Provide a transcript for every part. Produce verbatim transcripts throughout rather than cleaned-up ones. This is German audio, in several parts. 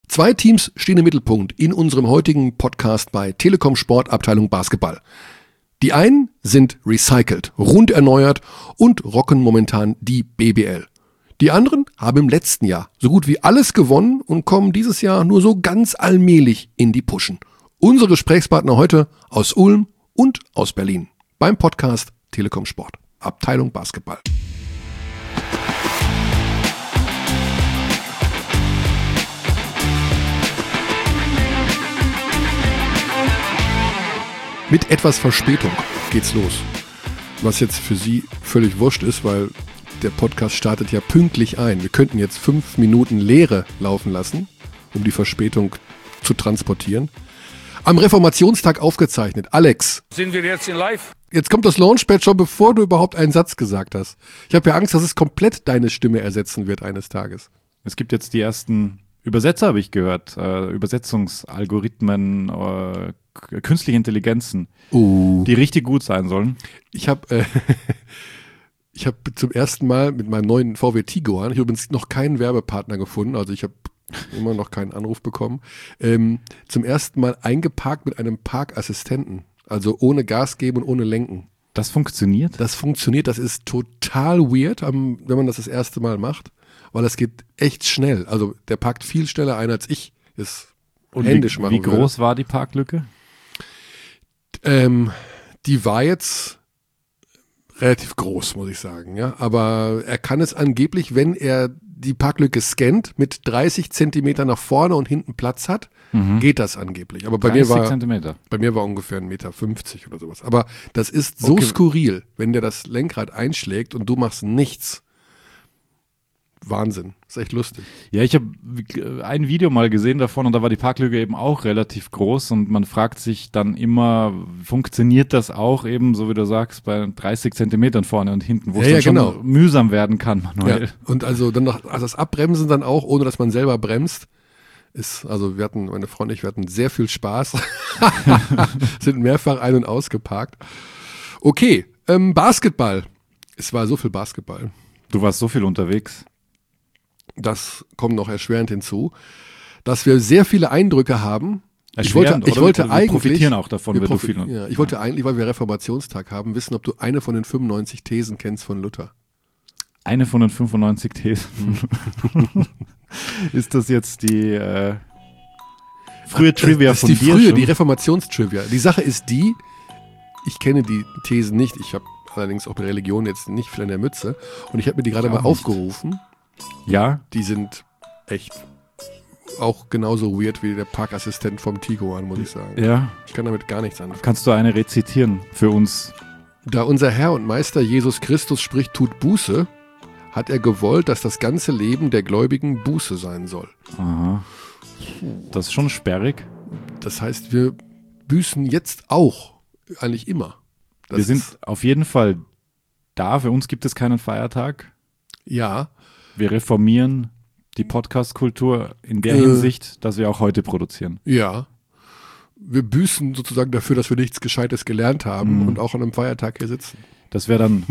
Zwei Teams stehen im Mittelpunkt in unserem heutigen Podcast bei Telekom Sport Abteilung Basketball. Die einen sind recycelt, rund erneuert und rocken momentan die B B L. Die anderen haben im letzten Jahr so gut wie alles gewonnen und kommen dieses Jahr nur so ganz allmählich in die Puschen. Unsere Gesprächspartner heute aus Ulm und aus Berlin beim Podcast Telekom Sport Abteilung Basketball. Mit etwas Verspätung geht's los. Was jetzt für Sie völlig wurscht ist, weil der Podcast startet ja pünktlich ein. Wir könnten jetzt fünf Minuten Leere laufen lassen, um die Verspätung zu transportieren. Am Reformationstag aufgezeichnet. Alex. Sind wir jetzt in live? Jetzt kommt das Launchpad schon, bevor du überhaupt einen Satz gesagt hast. Ich habe ja Angst, dass es komplett deine Stimme ersetzen wird eines Tages. Es gibt jetzt die ersten Übersetzer, habe ich gehört. Äh, Übersetzungsalgorithmen, äh, künstliche Intelligenzen, uh. die richtig gut sein sollen. Ich habe äh, ich habe zum ersten Mal mit meinem neuen V W Tiguan, ich habe übrigens noch keinen Werbepartner gefunden, also ich habe immer noch keinen Anruf bekommen, ähm, zum ersten Mal eingeparkt mit einem Parkassistenten, also ohne Gas geben und ohne Lenken. Das funktioniert? Das funktioniert, das ist total weird, wenn man das das erste Mal macht, weil es geht echt schnell. Also der parkt viel schneller ein, als ich es und händisch wie, machen Wie groß würde. war die Parklücke? Ähm, die war jetzt relativ groß, muss ich sagen, ja. Aber er kann es angeblich, wenn er die Parklücke scannt, mit dreißig Zentimeter nach vorne und hinten Platz hat, mhm. geht das angeblich. Aber bei mir war Zentimeter. bei mir war ungefähr ein Meter fünfzig oder sowas. Aber das ist so okay. Skurril, wenn der das Lenkrad einschlägt und du machst nichts. Wahnsinn, ist echt lustig. Ja, ich habe ein Video mal gesehen davon und da war die Parklücke eben auch relativ groß und man fragt sich dann immer, funktioniert das auch eben, so wie du sagst, bei dreißig Zentimetern vorne und hinten, wo ja, es ja, dann genau. schon mühsam werden kann manuell. Ja. Und also dann noch, also das Abbremsen dann auch, ohne dass man selber bremst, ist, also wir hatten, meine Freundin und ich, wir hatten sehr viel Spaß, sind mehrfach ein- und ausgeparkt. Okay, ähm, Basketball. Es war so viel Basketball. Du warst so viel unterwegs. Das kommt noch erschwerend hinzu, dass wir sehr viele Eindrücke haben. Ich wollte, ich oder wollte wir eigentlich, profitieren auch davon, wir wenn profi- du viel. Ja, ich wollte ja. eigentlich, weil wir Reformationstag haben, wissen, ob du eine von den fünfundneunzig Thesen kennst von Luther. Eine von den fünfundneunzig Thesen. Hm. Ist das jetzt die äh, frühe Trivia das von ist die dir frühe, schon? die Reformationstrivia. Die Sache ist die, ich kenne die Thesen nicht, ich habe allerdings auch mit Religion jetzt nicht viel in der Mütze und ich habe mir die gerade mal nicht. aufgerufen. Ja. Die sind echt auch genauso weird wie der Parkassistent vom Tiguan, muss ich sagen. Ja. Ich kann damit gar nichts anfangen. Kannst du eine rezitieren für uns? Da unser Herr und Meister Jesus Christus spricht, tut Buße, hat er gewollt, dass das ganze Leben der Gläubigen Buße sein soll. Aha. Das ist schon sperrig. Das heißt, wir büßen jetzt auch, eigentlich immer. Das wir sind ist, auf jeden Fall da. Für uns gibt es keinen Feiertag. Ja. Wir reformieren die Podcast-Kultur in der äh, Hinsicht, dass wir auch heute produzieren. Ja. Wir büßen sozusagen dafür, dass wir nichts Gescheites gelernt haben mm. und auch an einem Feiertag hier sitzen. Das wäre dann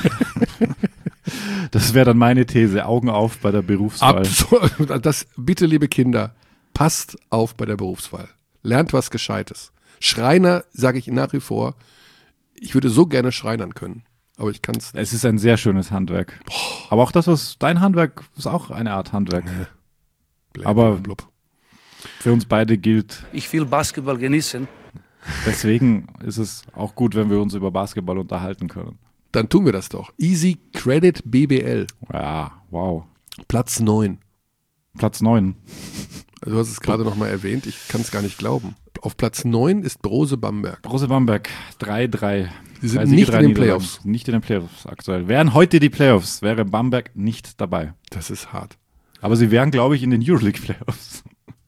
das wäre dann meine These. Augen auf bei der Berufswahl. Absolut. Das, bitte, liebe Kinder, passt auf bei der Berufswahl. Lernt was Gescheites. Schreiner, sage ich nach wie vor, ich würde so gerne schreinern können. Aber ich kann es nicht. Es ist ein sehr schönes Handwerk. Boah. Aber auch das, was dein Handwerk ist, auch eine Art Handwerk. Nee. Blab, Aber blab, blab. Für uns beide gilt. Ich will Basketball genießen. Deswegen ist es auch gut, wenn wir uns über Basketball unterhalten können. Dann tun wir das doch. Easy Credit B B L. Ja, wow. Platz neun. Platz neun. Also du hast es gerade nochmal erwähnt, ich kann es gar nicht glauben. Auf Platz neun ist Brose Bamberg. Brose Bamberg, drei drei. Sie sind Siege, nicht in den Playoffs. Nicht in den Playoffs aktuell. Wären heute die Playoffs, wäre Bamberg nicht dabei. Das ist hart. Aber sie wären, glaube ich, in den Euroleague Playoffs.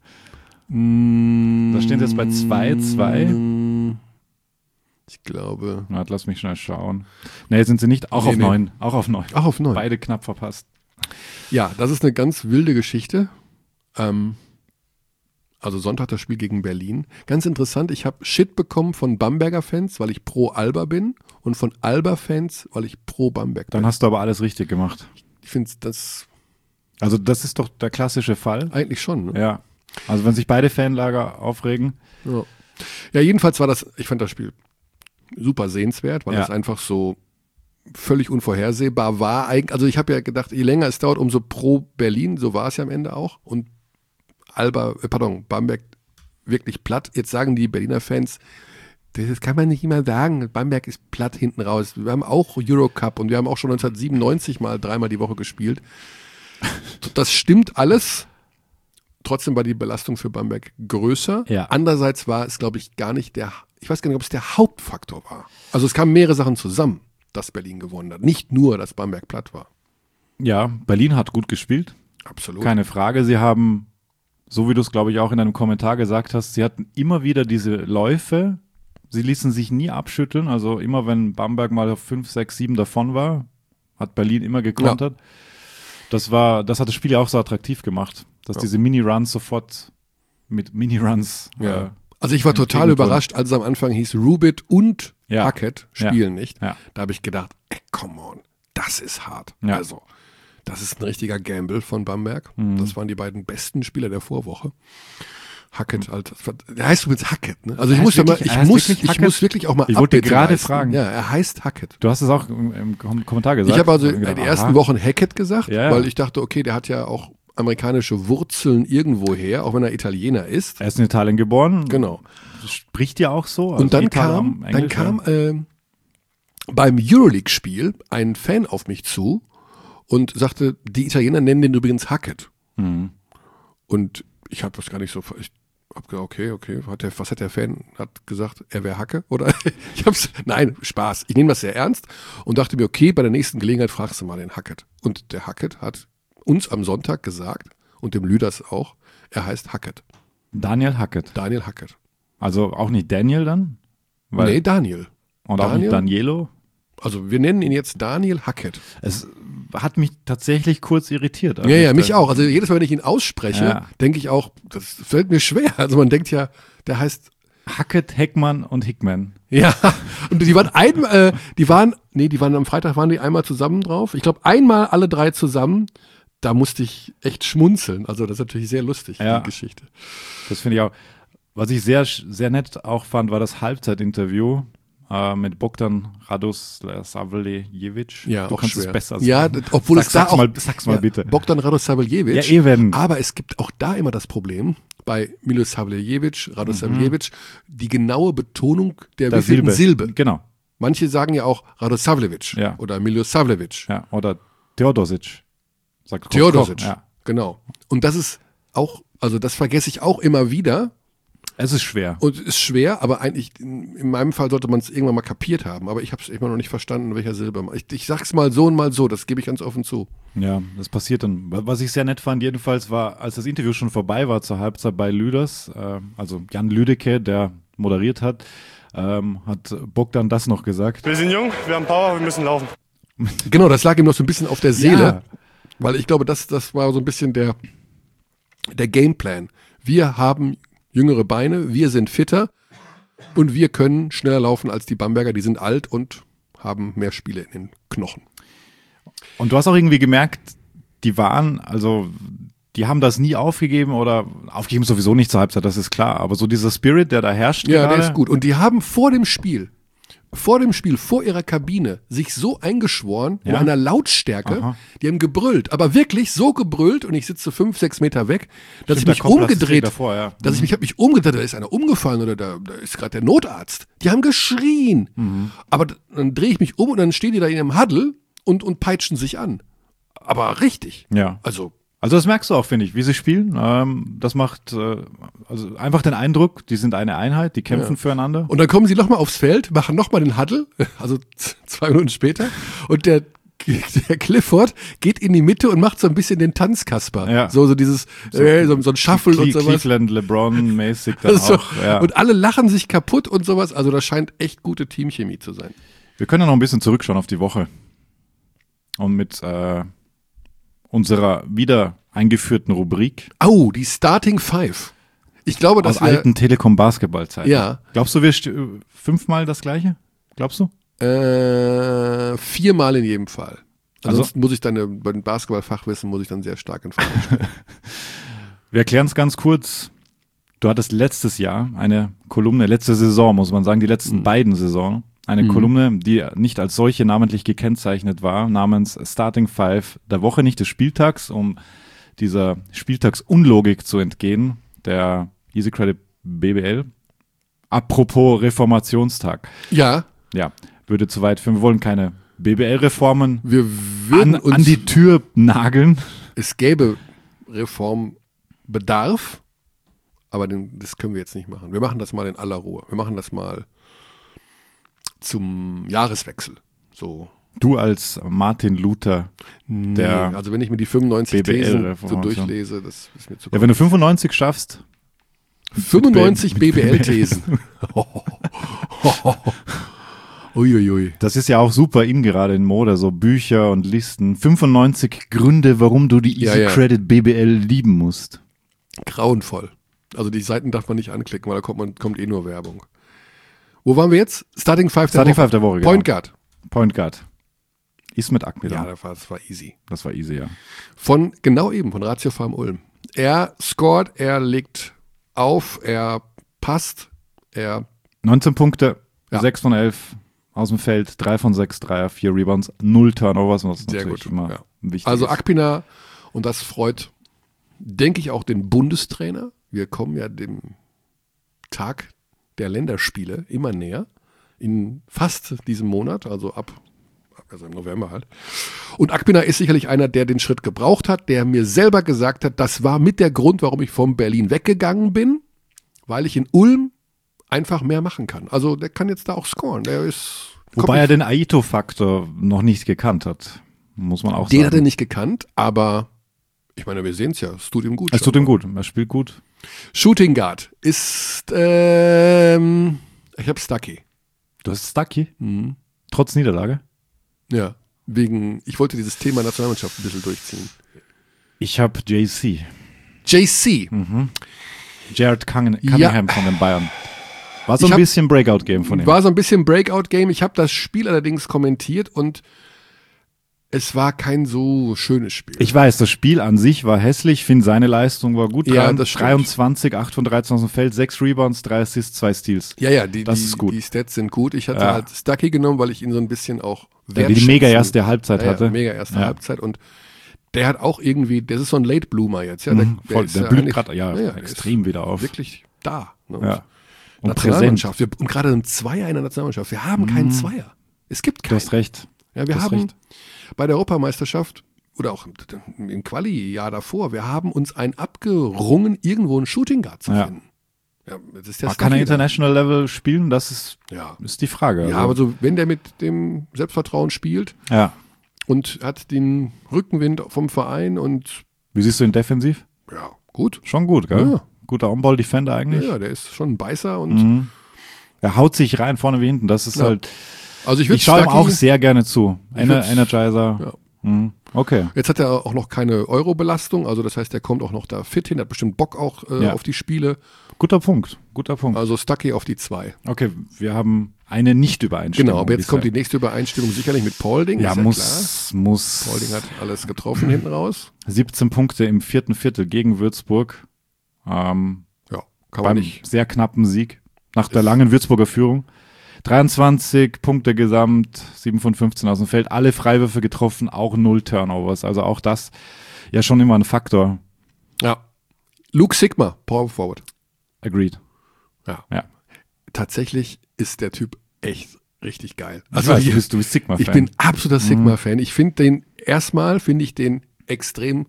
Mm, da steht jetzt bei zwei zwei. Ich glaube. Na, lass mich schnell schauen. Nee, sind sie nicht. Auch nee, auf nee. neun. Auch auf neun. Auch auf neun. Beide knapp verpasst. Ja, das ist eine ganz wilde Geschichte. Ähm, also Sonntag das Spiel gegen Berlin. Ganz interessant, ich habe Shit bekommen von Bamberger Fans, weil ich pro Alba bin und von Alba-Fans, weil ich pro Bamberg bin. Dann hast du aber alles richtig gemacht. Ich finde das... Also das ist doch der klassische Fall. Eigentlich schon, ne? Ja. Also wenn sich beide Fanlager aufregen. Ja. ja, jedenfalls war das, ich fand das Spiel super sehenswert, weil Ja. das einfach so völlig unvorhersehbar war. Eig- Also ich habe ja gedacht, je länger es dauert, umso pro Berlin, so war es ja am Ende auch. Und Alba, äh, pardon, Bamberg wirklich platt. Jetzt sagen die Berliner Fans, das kann man nicht immer sagen, Bamberg ist platt hinten raus. Wir haben auch Eurocup und wir haben auch schon neunzehnhundertsiebenundneunzig mal dreimal die Woche gespielt. Das stimmt alles. Trotzdem war die Belastung für Bamberg größer. Ja. Andererseits war es, glaube ich, gar nicht der, ich weiß gar nicht, ob es der Hauptfaktor war. Also es kamen mehrere Sachen zusammen, dass Berlin gewonnen hat. Nicht nur, dass Bamberg platt war. Ja, Berlin hat gut gespielt. Absolut. Keine Frage. Sie haben, so wie du es, glaube ich, auch in einem Kommentar gesagt hast, sie hatten immer wieder diese Läufe. Sie ließen sich nie abschütteln. Also immer, wenn Bamberg mal auf fünf, sechs, sieben davon war, hat Berlin immer gekontert. Ja. Das war, das hat das Spiel ja auch so attraktiv gemacht, dass ja. diese Mini-Runs sofort mit Mini-Runs. Ja. Äh, also ich war total überrascht, als es am Anfang hieß, Rubit und ja. Hackett spielen ja. nicht. Ja. Da habe ich gedacht, ey, come on, das ist hart. Ja. Also, das ist ein richtiger Gamble von Bamberg. Mhm. Das waren die beiden besten Spieler der Vorwoche. Hackett, halt, der heißt übrigens Hackett, ne? Also ich muss, wirklich, mal, ich, muss, ich muss wirklich auch mal Ich wollte Updates gerade leisten. fragen. Ja, er heißt Hackett. Du hast es auch im, im Kommentar gesagt. Ich habe also ich in gedacht, den ersten aha. Wochen Hackett gesagt, Ja, ja. weil ich dachte, okay, der hat ja auch amerikanische Wurzeln irgendwoher, auch wenn er Italiener ist. Er ist in Italien geboren. Genau. Spricht ja auch so. Also Und dann Italien kam, am dann Englisch, kam äh, beim Euroleague-Spiel ein Fan auf mich zu und sagte, die Italiener nennen den übrigens Hackett. Mhm. Und ich habe das gar nicht so, ich hab gedacht, okay, okay, hat der, was hat der Fan, hat gesagt, er wäre Hacke? Oder ich hab's, nein, Spaß. Ich nehme das sehr ernst und dachte mir, okay, bei der nächsten Gelegenheit fragst du mal den Hackett. Und der Hackett hat uns am Sonntag gesagt und dem Lüders auch, er heißt Hackett. Daniel Hackett. Daniel Hackett. Also auch nicht Daniel dann? Weil, nee, Daniel. Und auch Daniel? nicht Danielo? Also wir nennen ihn jetzt Daniel Hackett. Es hat mich tatsächlich kurz irritiert. Ja, ja, mich auch. Also jedes Mal, wenn ich ihn ausspreche, Ja. denke ich auch, das fällt mir schwer. Also man denkt ja, der heißt, Hackett, Heckmann und Hickman. ja, und die waren ein, äh, die waren, nee, die waren am Freitag, waren die einmal zusammen drauf. Ich glaube, einmal alle drei zusammen. Da musste ich echt schmunzeln. Also das ist natürlich sehr lustig, Ja. die Geschichte. Das finde ich auch. Was ich sehr, sehr nett auch fand, war das Halbzeitinterview äh, mit Bogdan Radosavljevic. Ja, du auch kannst schwer. es besser Ja, sagen. d- obwohl Sag, es da sag's auch, mal, sag's mal ja, bitte. Bogdan Radosavljevic. Ja, eben. Aber es gibt auch da immer das Problem, bei Milosavljevic, Radosavljevic, die genaue Betonung der, Der wievielten Silbe. Genau. Manche sagen ja auch Radosavljevic Ja. oder Milosavljevic. Ja, oder Theodosic. Sagt Koch, Theodosic, Koch, ja. genau. Und das ist auch, also das vergesse ich auch immer wieder Es ist schwer. und ist schwer, aber eigentlich, in, in meinem Fall sollte man es irgendwann mal kapiert haben, aber ich habe es immer noch nicht verstanden, welcher Silbe. Ich, ich sag's mal so und mal so, das gebe ich ganz offen zu. Ja, das passiert dann. Was ich sehr nett fand, jedenfalls war, als das Interview schon vorbei war zur Halbzeit bei Lüders, äh, also Jan Lüdecke, der moderiert hat, ähm, hat Bogdan das noch gesagt. Wir sind jung, wir haben Power, wir müssen laufen. Genau, das lag ihm noch so ein bisschen auf der Seele, Ja. weil ich glaube, das, das war so ein bisschen der, der Gameplan. Wir haben jüngere Beine, wir sind fitter und wir können schneller laufen als die Bamberger, die sind alt und haben mehr Spiele in den Knochen. Und du hast auch irgendwie gemerkt, die waren, also die haben das nie aufgegeben oder aufgegeben sowieso nicht zur Halbzeit, das ist klar. Aber so dieser Spirit, der da herrscht Ja, gerade, der ist gut. Und die haben vor dem Spiel, vor dem Spiel, vor ihrer Kabine, sich so eingeschworen, Ja? in einer Lautstärke, Aha. die haben gebrüllt, aber wirklich so gebrüllt und ich sitze fünf, sechs Meter weg, dass Stimmt, ich der mich Koppler ist umgedreht, davor, ja. dass ich mich, hab mich umgedreht, da ist einer umgefallen oder da, da ist gerade der Notarzt. Die haben geschrien. Mhm. Aber d- dann drehe ich mich um und dann stehen die da in einem Huddle und, und peitschen sich an. Aber richtig. Ja. Also, Also das merkst du auch, finde ich, wie sie spielen. Ähm, das macht äh, also einfach den Eindruck, die sind eine Einheit, die kämpfen Ja. füreinander. und dann kommen sie nochmal aufs Feld, machen nochmal den Huddle, also z- zwei Minuten später, und der, der Clifford geht in die Mitte und macht so ein bisschen den Tanzkasper. Ja. So, so dieses, so, äh, so, so ein Shuffle Cle und sowas. Cleveland, LeBron-mäßig dann So, auch. Ja. Und alle lachen sich kaputt und sowas. Also das scheint echt gute Teamchemie zu sein. Wir können ja noch ein bisschen zurückschauen auf die Woche. Und mit äh, unserer wieder eingeführten Rubrik Oh, die Starting Five. Ich glaube, aus dass wir, alten Telekom-Basketballzeiten. Ja. Glaubst du, wir st- fünfmal das gleiche? Glaubst du? äh, viermal in jedem Fall. Also- Ansonsten muss ich dann, äh, bei dem Basketballfachwissen muss ich dann sehr stark in Frage stellen. Wir erklären es ganz kurz. Du hattest letztes Jahr eine Kolumne, letzte Saison, muss man sagen, die letzten mhm. beiden Saison, eine mhm. Kolumne, die nicht als solche namentlich gekennzeichnet war, namens Starting Five der Woche, nicht des Spieltags, um dieser Spieltagsunlogik zu entgehen, der Easy Credit B B L. Apropos Reformationstag. Ja. Ja, würde zu weit führen. Wir wollen keine B B L-Reformen Wir würden an, uns, an die Tür nageln. Es gäbe Reformbedarf, aber den, das können wir jetzt nicht machen. Wir machen das mal in aller Ruhe. Wir machen das mal zum Jahreswechsel. So. Du als Martin Luther, der nee, also wenn ich mir die fünfundneunzig B B L Thesen so durchlese, das ist mir zu Ja, wenn du fünfundneunzig schaffst. fünfundneunzig B B L-Thesen. Uiuiui. Das ist ja auch super in gerade in Mode, so Bücher und Listen. fünfundneunzig Gründe, warum du die Easy Ja, ja. Credit B B L lieben musst. Grauenvoll. Also die Seiten darf man nicht anklicken, weil da kommt, man, kommt eh nur Werbung. Wo waren wir jetzt? Starting Five der Starting Woche. Five der Woche, Point genau. Guard. Point Guard. Ist mit Akmila. Ja, das war, das war easy. Das war easy, ja. Von, genau eben, von Ratio Farm Ulm. Er scored, er legt auf, er passt, er, neunzehn Punkte, Ja. sechs von elf aus dem Feld, drei von sechs Dreier, vier Rebounds, null Turnovers. Was Sehr natürlich gut, immer ja. wichtig also ist. Akpina, und das freut, denke ich, auch den Bundestrainer. Wir kommen ja dem Tag der Länderspiele immer näher, in fast diesem Monat, also ab, also im November halt. Und Akpina ist sicherlich einer, der den Schritt gebraucht hat, der mir selber gesagt hat, das war mit der Grund, warum ich von Berlin weggegangen bin, weil ich in Ulm einfach mehr machen kann. Also der kann jetzt da auch scoren. Der ist, Wobei er den Aito-Faktor noch nicht gekannt hat, muss man auch den sagen. hat er nicht gekannt, aber ich meine, wir sehen es ja, es tut ihm gut. Es tut ihm gut, er spielt gut. Shooting Guard ist, ähm, ich habe Stucky. Du hast Stucky, Mhm. trotz Niederlage. Ja, wegen, ich wollte dieses Thema Nationalmannschaft ein bisschen durchziehen. Ich habe J C, J C. Jared Cunningham Ja. von den Bayern. War so Ich ein hab- bisschen Breakout-Game von ihm. War so ein bisschen Breakout-Game. Ich habe das Spiel allerdings kommentiert und es war kein so schönes Spiel. Ich weiß, das Spiel an sich war hässlich. Ich finde, seine Leistung war gut. Ja, Drei- das stimmt. dreiundzwanzig, acht von dreizehn aus dem Feld, sechs Rebounds, drei Assists, zwei Steals. ja, ja, die, Das die, ist gut. die Stats sind gut. Ich hatte Ja. halt Stucky genommen, weil ich ihn so ein bisschen auch Der die mega erste Halbzeit ja, ja, hatte. mega erste Ja. Halbzeit und der hat auch irgendwie, das ist so ein Late Bloomer jetzt. Ja, der, Mhm, voll, ist der ja blüht eigentlich- gerade ja, der extrem ist wieder auf. Wirklich da. Ne? Und Ja. Und präsent. Nationalmannschaft. Wir, und gerade ein Zweier in der Nationalmannschaft. Wir haben keinen Zweier. Es gibt Du keinen. hast recht. Ja, wir du hast haben recht. bei der Europameisterschaft oder auch im Quali-Jahr davor, wir haben uns einen abgerungen, irgendwo einen Shooting Guard zu Ja. finden. Ja, das ist der Aber kann er Stucky da. International Level spielen? Das ist, Ja. ist die Frage. Ja, aber so, wenn der mit dem Selbstvertrauen spielt ja. und hat den Rückenwind vom Verein und Wie siehst du ihn defensiv? ja, gut. Schon gut, gell? Ja. Guter On-Ball-Defender Ja, eigentlich. ja, der ist schon ein Beißer und Mhm. Er haut sich rein, vorne wie hinten. Das ist Ja. halt. also ich würde Ich schaue ihm auch sehr gerne zu. Ener- würd's- Energizer. Ja. Mhm. Okay. Jetzt hat er auch noch keine Euro-Belastung, also das heißt, er kommt auch noch da fit hin, hat bestimmt Bock auch äh, Ja. auf die Spiele. Guter Punkt. Guter Punkt. Also Stucky auf die zwei. Okay, wir haben eine Nicht-Übereinstimmung. Genau, aber jetzt bisher. kommt die nächste Übereinstimmung sicherlich mit Paulding. Ja, ist ja muss, muss. klar. Paulding hat alles getroffen hinten raus. siebzehn Punkte im vierten Viertel gegen Würzburg. Ähm, Ja, kann man beim nicht. sehr knappen Sieg nach der langen Würzburger Führung. dreiundzwanzig Punkte gesamt, sieben von fünfzehn aus dem Feld, alle Freiwürfe getroffen, auch null Turnovers. Also auch das ja schon immer ein Faktor. Ja. Luke Sigma, Power Forward. Agreed. Ja. Ja. Tatsächlich ist der Typ echt richtig geil. Also Also du bist, du bist Sigma-Fan. ich bin absoluter Sigma-Fan. Ich finde den, erstmal finde ich den extrem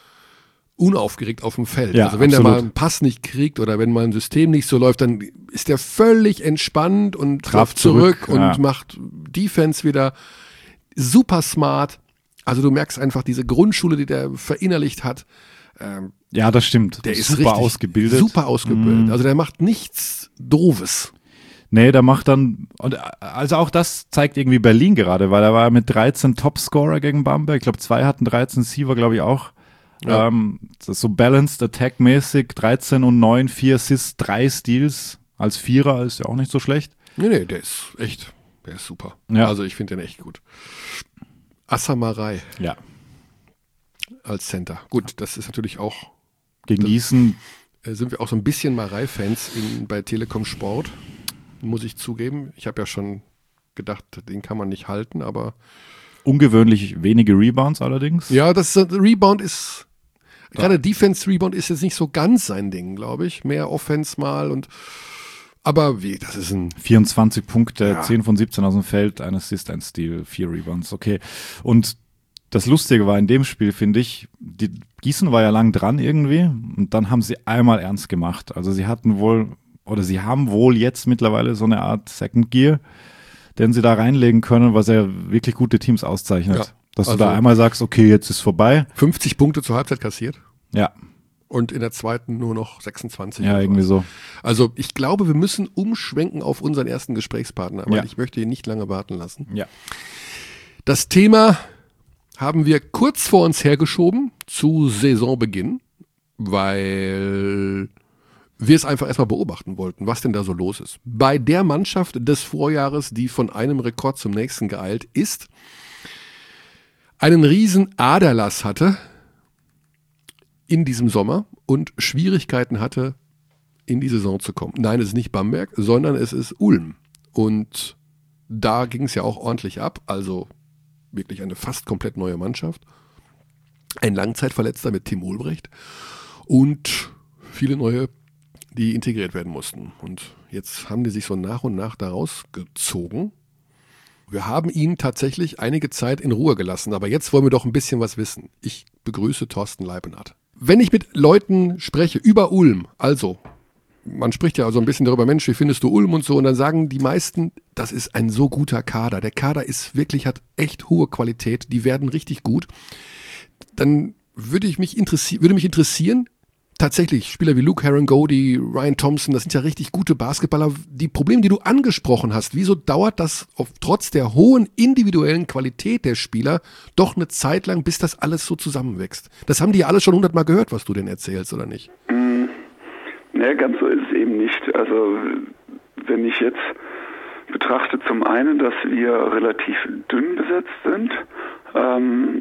unaufgeregt auf dem Feld. Ja, also wenn absolut. der mal einen Pass nicht kriegt oder wenn mal ein System nicht so läuft, dann ist der völlig entspannt und Traf trifft zurück, zurück, und ja. macht Defense wieder. Super smart. Also du merkst einfach diese Grundschule, die der verinnerlicht hat. Ähm, Ja, das stimmt. der ist super richtig ausgebildet. Super ausgebildet. Also der macht nichts Doofes. Nee, der macht dann, und also auch das zeigt irgendwie Berlin gerade, weil er war mit dreizehn Topscorer gegen Bamberg. Ich glaube, zwei hatten dreizehn, sie war, glaube ich, auch. Ja. Ähm, das ist so balanced, attack-mäßig, dreizehn und neun, vier Assists, drei Steals. Als Vierer ist ja auch nicht so schlecht. Nee, nee, der ist echt, der ist super. Ja. Also ich finde den echt gut. Assamarei Ja. als Center. Gut, das ist natürlich auch Gegen Gießen äh, sind wir auch so ein bisschen Marei-Fans in, bei Telekom Sport, muss ich zugeben. Ich habe ja schon gedacht, den kann man nicht halten, aber ungewöhnlich wenige Rebounds allerdings. Ja, das ist, Rebound ist, ja. gerade Defense-Rebound ist jetzt nicht so ganz sein Ding, glaube ich. Mehr Offense mal und, aber wie, das ist ein... vierundzwanzig Punkte, ja. zehn von siebzehn aus dem Feld, ein Assist, ein Steal, vier Rebounds, okay. Und das Lustige war in dem Spiel, finde ich, die Gießen war ja lang dran irgendwie und dann haben sie einmal ernst gemacht. Also sie hatten wohl, oder sie haben wohl jetzt mittlerweile so eine Art Second Gear, den sie da reinlegen können, was ja wirklich gute Teams auszeichnet. Ja, Dass also du da einmal sagst, okay, jetzt ist vorbei. fünfzig Punkte zur Halbzeit kassiert. Ja. Und in der zweiten nur noch sechsundzwanzig. Ja, irgendwie so. Also ich glaube, wir müssen umschwenken auf unseren ersten Gesprächspartner, weil Ja. ich möchte ihn nicht lange warten lassen. Ja. Das Thema haben wir kurz vor uns hergeschoben zu Saisonbeginn, weil wir es einfach erstmal beobachten wollten, was denn da so los ist. Bei der Mannschaft des Vorjahres, die von einem Rekord zum nächsten geeilt ist, einen riesen Aderlass hatte in diesem Sommer und Schwierigkeiten hatte, in die Saison zu kommen. Nein, es ist nicht Bamberg, sondern es ist Ulm. Und da ging es ja auch ordentlich ab, also wirklich eine fast komplett neue Mannschaft. Ein Langzeitverletzter mit Tim Ulbrecht und viele neue, die integriert werden mussten. Und jetzt haben die sich so nach und nach da rausgezogen. Wir haben ihn tatsächlich einige Zeit in Ruhe gelassen, aber jetzt wollen wir doch ein bisschen was wissen. Ich begrüße Thorsten Leibenhardt. Wenn ich mit Leuten spreche über Ulm, also man spricht ja so ein bisschen darüber, Mensch, wie findest du Ulm und so, und dann sagen die meisten, das ist ein so guter Kader. Der Kader ist wirklich, hat echt hohe Qualität, die werden richtig gut. Dann würde ich mich interessieren, würde mich interessieren, tatsächlich Spieler wie Luke Herringody, Ryan Thompson, das sind ja richtig gute Basketballer. Die Probleme, die du angesprochen hast, wieso dauert das auf, trotz der hohen individuellen Qualität der Spieler doch eine Zeit lang, bis das alles so zusammenwächst? Das haben die ja alle schon hundertmal gehört, was du denn erzählst, oder nicht? Mm, ne, ganz so ist es eben nicht. Also wenn ich jetzt betrachte zum einen, dass wir relativ dünn besetzt sind, ähm,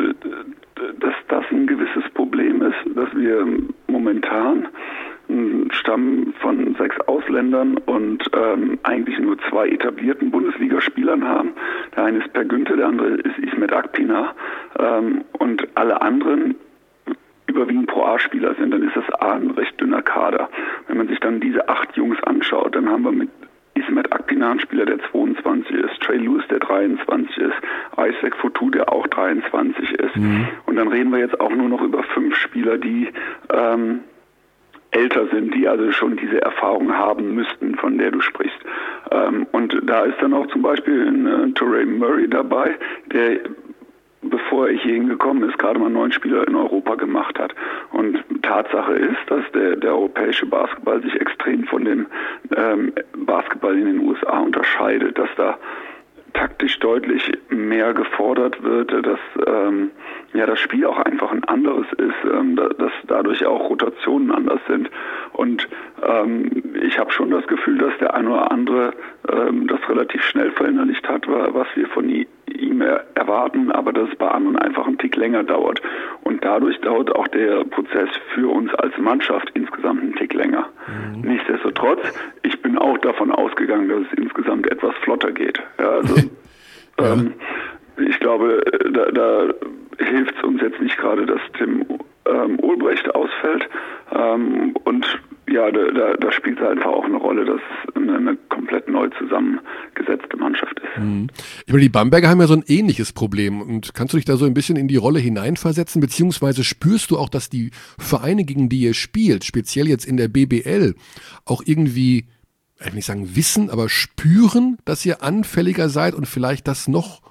dass das ein gewisses Problem ist, dass wir momentan einen Stamm von sechs Ausländern und ähm, eigentlich nur zwei etablierten Bundesligaspielern haben. Der eine ist Per Günther, der andere ist Ismet Akpinar ähm, und alle anderen überwiegend Pro A-Spieler sind, dann ist das A ein recht dünner Kader. Wenn man sich dann diese acht Jungs anschaut, dann haben wir mit Ismet Akpinar, ein Spieler, der zweiundzwanzig ist, Trey Lewis, der dreiundzwanzig ist, Isaac Fotu, der auch dreiundzwanzig ist. Mhm. Und dann reden wir jetzt auch nur noch über fünf Spieler, die ähm, älter sind, die also schon diese Erfahrung haben müssten, von der du sprichst. Ähm, und da ist dann auch zum Beispiel ein äh, Torrey Murray dabei, der, bevor er hier hingekommen ist, gerade mal neun Spieler in Europa gemacht hat. Und Tatsache ist, dass der, der europäische Basketball sich extrem von dem ähm, Basketball in den U S A unterscheidet, dass da taktisch deutlich mehr gefordert wird, dass ähm, ja das Spiel auch einfach ein anderes ist, ähm, da, dass dadurch auch Rotationen anders sind. Und ähm, ich habe schon das Gefühl, dass der eine oder andere ähm, das relativ schnell verinnerlicht hat, was wir von ihm erwarten, aber dass es bei anderen einfach einen Tick länger dauert. Und dadurch dauert auch der Prozess für uns als Mannschaft insgesamt einen Tick länger. Mhm. Nichtsdestotrotz, ich bin auch davon ausgegangen, dass es insgesamt etwas flotter geht. Ja, also ja. Ähm, ich glaube, da, da hilft es uns jetzt nicht gerade, dass Tim ähm, Ulbrecht ausfällt. Ähm, und ja, da, da, da spielt es einfach auch eine Rolle, dass es eine, eine komplett neu zusammengesetzte Mannschaft ist. Mhm. Ich meine, die Bamberger haben ja so ein ähnliches Problem. Und kannst du dich da so ein bisschen in die Rolle hineinversetzen? Beziehungsweise spürst du auch, dass die Vereine, gegen die ihr spielt, speziell jetzt in der B B L, auch irgendwie, ich will nicht sagen wissen, aber spüren, dass ihr anfälliger seid und vielleicht das noch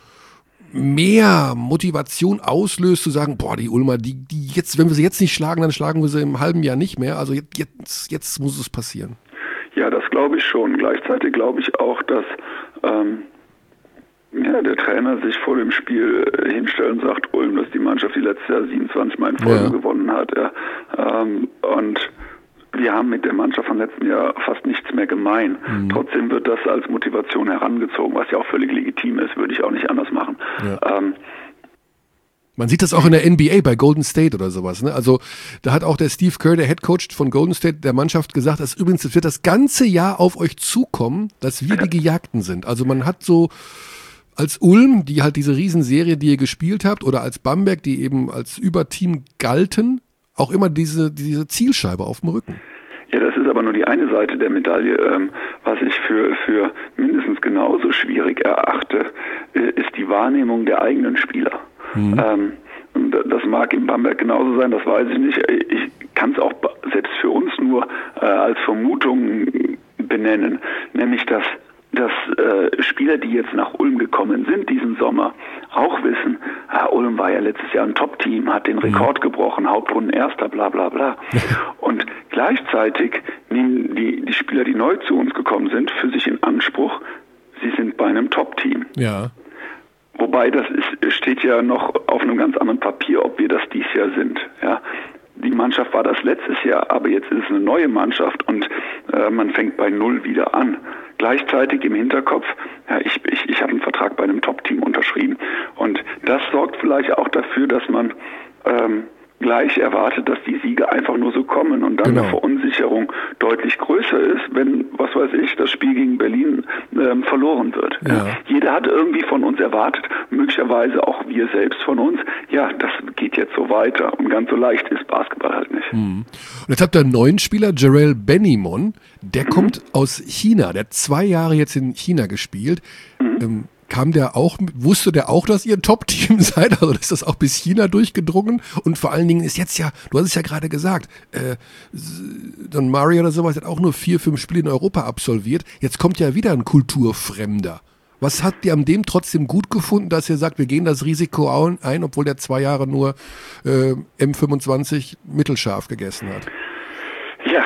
mehr Motivation auslöst, zu sagen, boah, die Ulmer, die, die jetzt, wenn wir sie jetzt nicht schlagen, dann schlagen wir sie im halben Jahr nicht mehr. Also jetzt, jetzt, jetzt muss es passieren. Ja, das glaube ich schon. Gleichzeitig glaube ich auch, dass ähm, ja, der Trainer sich vor dem Spiel hinstellt und sagt, Ulm, dass die Mannschaft die letztes Jahr siebenundzwanzig Mal in Folge ja. gewonnen hat. Ja. Ähm, und wir haben mit der Mannschaft vom letzten Jahr fast nichts mehr gemein. Mhm. Trotzdem wird das als Motivation herangezogen, was ja auch völlig legitim ist, würde ich auch nicht anders machen. Ja. Ähm, Man sieht das auch in der N B A bei Golden State oder sowas. Ne? Also da hat auch der Steve Kerr, der Head Coach von Golden State, der Mannschaft gesagt, dass übrigens, es wird das ganze Jahr auf euch zukommen, dass wir die Gejagten sind. Also man hat so als Ulm, die halt diese Riesenserie, die ihr gespielt habt, oder als Bamberg, die eben als Überteam galten, auch immer diese, diese Zielscheibe auf dem Rücken. Ja, das ist aber nur die eine Seite der Medaille. Ähm, was ich für, für mindestens genauso schwierig erachte, ist die Wahrnehmung der eigenen Spieler. Mhm. Ähm, das mag in Bamberg genauso sein, das weiß ich nicht. Ich kann es auch selbst für uns nur äh, als Vermutung benennen, nämlich dass dass äh, Spieler, die jetzt nach Ulm gekommen sind diesen Sommer, auch wissen, ah, Ulm war ja letztes Jahr ein Top-Team, hat den Rekord mhm. gebrochen, Hauptrunden Erster, bla bla bla. Und gleichzeitig nehmen die, die Spieler, die neu zu uns gekommen sind, für sich in Anspruch, sie sind bei einem Top-Team. Ja. Wobei das ist, steht ja noch auf einem ganz anderen Papier, ob wir das dies Jahr sind. Ja. Die Mannschaft war das letztes Jahr, aber jetzt ist es eine neue Mannschaft und äh, man fängt bei Null wieder an. Gleichzeitig im Hinterkopf, ja, ich, ich, ich habe einen Vertrag bei einem Top-Team unterschrieben. Und das sorgt vielleicht auch dafür, dass man ähm, gleich erwartet, dass die Siege einfach nur so kommen und dann genau. eine Verunsicherung deutlich größer ist, wenn, was weiß ich, das Spiel gegen Berlin ähm, verloren wird. Ja. Jeder hat irgendwie von uns erwartet, möglicherweise auch wir selbst von uns, ja, das geht jetzt so weiter und ganz so leicht ist Basketball halt nicht. Mhm. Und jetzt habt ihr einen neuen Spieler, Jarrell Benimon, der mhm. kommt aus China, der hat zwei Jahre jetzt in China gespielt. Mhm. Ähm, Kam der auch, wusste der auch, dass ihr ein Top-Team seid? Also ist das auch bis China durchgedrungen? Und vor allen Dingen ist jetzt ja, du hast es ja gerade gesagt, äh, Don Mario oder sowas hat auch nur vier, fünf Spiele in Europa absolviert. Jetzt kommt ja wieder ein Kulturfremder. Was habt ihr an dem trotzdem gut gefunden, dass ihr sagt, wir gehen das Risiko ein, obwohl der zwei Jahre nur äh, M fünfundzwanzig mittelscharf gegessen hat? Ja,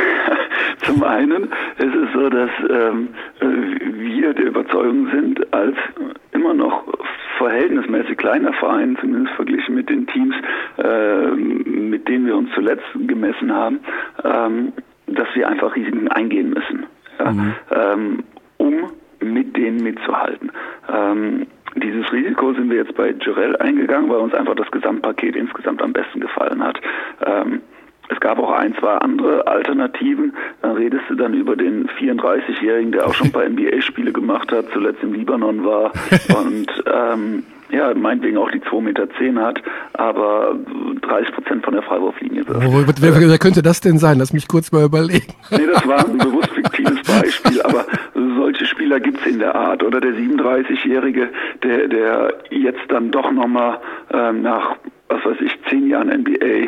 zum einen ist es so, dass ähm, wir der Überzeugung sind, als immer noch verhältnismäßig kleiner Verein, zumindest verglichen mit den Teams, äh, mit denen wir uns zuletzt gemessen haben, ähm, dass wir einfach Risiken eingehen müssen, ja, mhm. ähm, um mit denen mitzuhalten. Ähm, dieses Risiko sind wir jetzt bei Jarrell eingegangen, weil uns einfach das Gesamtpaket insgesamt am besten gefallen hat. Ähm, Es gab auch ein, zwei andere Alternativen. Dann redest du dann über den vierunddreißigjährigen, der auch schon ein paar N B A-Spiele gemacht hat, zuletzt im Libanon war und ähm, ja, meinetwegen auch die zwei Meter zehn hat, aber dreißig Prozent von der Freiwurflinie wirft. Oh, wer, wer könnte das denn sein? Lass mich kurz mal überlegen. Nee, das war ein bewusst fiktives Beispiel, aber solche Spieler gibt's in der Art. Oder der siebenunddreißigjährige, der, der jetzt dann doch nochmal ähm, nach, was weiß ich, zehn Jahren N B A äh,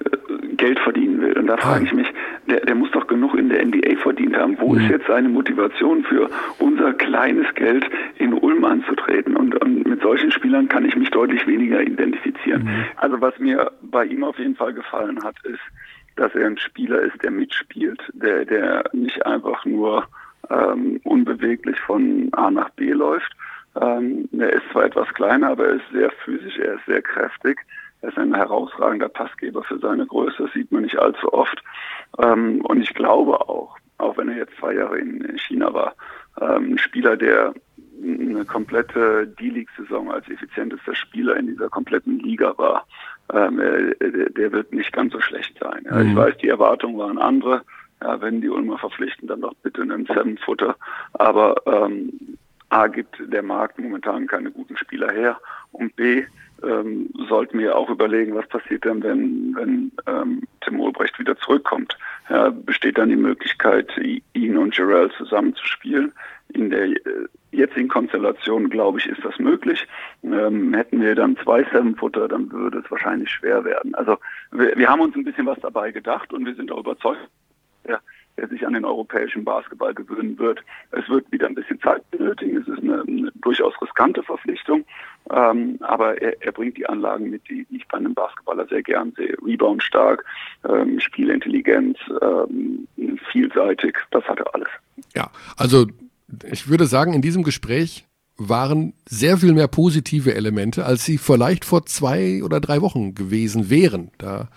Geld verdienen will. Und da frage ich mich, der, der muss doch genug in der N B A verdient haben. Wo mhm. ist jetzt seine Motivation für unser kleines Geld in Ulm anzutreten? Und, und mit solchen Spielern kann ich mich deutlich weniger identifizieren. Mhm. Also was mir bei ihm auf jeden Fall gefallen hat, ist, dass er ein Spieler ist, der mitspielt, der, der nicht einfach nur ähm, unbeweglich von A nach B läuft. Ähm, er ist zwar etwas kleiner, aber er ist sehr physisch, er ist sehr kräftig. Er ist ein herausragender Passgeber für seine Größe, das sieht man nicht allzu oft. Ähm, und ich glaube auch, auch wenn er jetzt zwei Jahre in China war, ähm, ein Spieler, der eine komplette D-League-Saison als effizientester Spieler in dieser kompletten Liga war, ähm, der, der wird nicht ganz so schlecht sein. Ja, mhm. Ich weiß, die Erwartungen waren andere. Ja, wenn die Ulmer verpflichten, dann doch bitte einen Seven-Footer. Aber ähm, A, gibt der Markt momentan keine guten Spieler her und B, ähm, sollten wir auch überlegen, was passiert denn, wenn, wenn ähm, Tim Ulbrecht wieder zurückkommt. Ja, besteht dann die Möglichkeit, ihn und Jarrell zusammen zu spielen. In der äh, jetzigen Konstellation, glaube ich, ist das möglich. Ähm, hätten wir dann zwei Seven-Footer, dann würde es wahrscheinlich schwer werden. Also wir, wir haben uns ein bisschen was dabei gedacht und wir sind auch überzeugt, ja, der sich an den europäischen Basketball gewöhnen wird. Es wird wieder ein bisschen Zeit benötigen. Es ist eine, eine durchaus riskante Verpflichtung, ähm, aber er, er bringt die Anlagen mit, die, die ich bei einem Basketballer sehr gern sehe. Rebound stark, ähm, Spielintelligenz, ähm, vielseitig, das hat er alles. Ja, also ich würde sagen, in diesem Gespräch waren sehr viel mehr positive Elemente, als sie vielleicht vor zwei oder drei Wochen gewesen wären. Da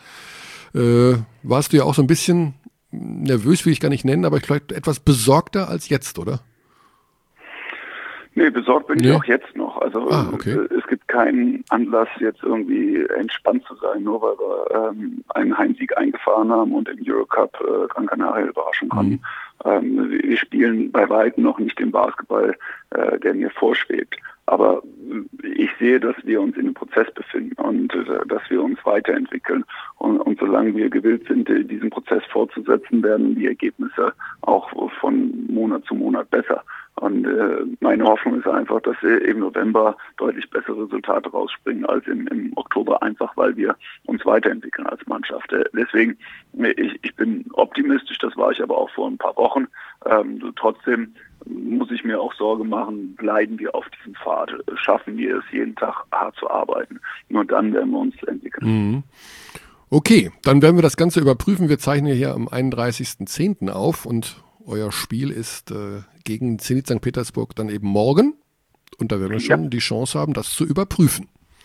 äh, warst du ja auch so ein bisschen nervös, will ich gar nicht nennen, aber ich glaube etwas besorgter als jetzt, oder? Nee, besorgt bin nee. ich auch jetzt noch. Also ah, okay. es gibt keinen Anlass, jetzt irgendwie entspannt zu sein, nur weil wir ähm, einen Heimsieg eingefahren haben und im Eurocup äh, Gran Canaria überraschen konnten. Mhm. Ähm, wir spielen bei weitem noch nicht den Basketball, äh, der mir vorschwebt. Aber ich sehe, dass wir uns in einem Prozess befinden und äh, dass wir uns weiterentwickeln. Und, und solange wir gewillt sind, diesen Prozess fortzusetzen, werden die Ergebnisse auch von Monat zu Monat besser. Und äh, meine Hoffnung ist einfach, dass wir im November deutlich bessere Resultate rausspringen als im, im Oktober, einfach weil wir uns weiterentwickeln als Mannschaft. Äh, deswegen, ich, ich bin optimistisch, das war ich aber auch vor ein paar Wochen. Ähm, trotzdem muss ich mir auch Sorge machen, bleiben wir auf diesem Pfad, schaffen wir es, jeden Tag hart zu arbeiten. Nur dann werden wir uns entwickeln. Mhm. Okay, dann werden wir das Ganze überprüfen. Wir zeichnen hier am einunddreißigsten zehnten auf und euer Spiel ist äh, gegen Zenit Sankt Petersburg dann eben morgen. Und da werden wir schon ja. die Chance haben, das zu überprüfen.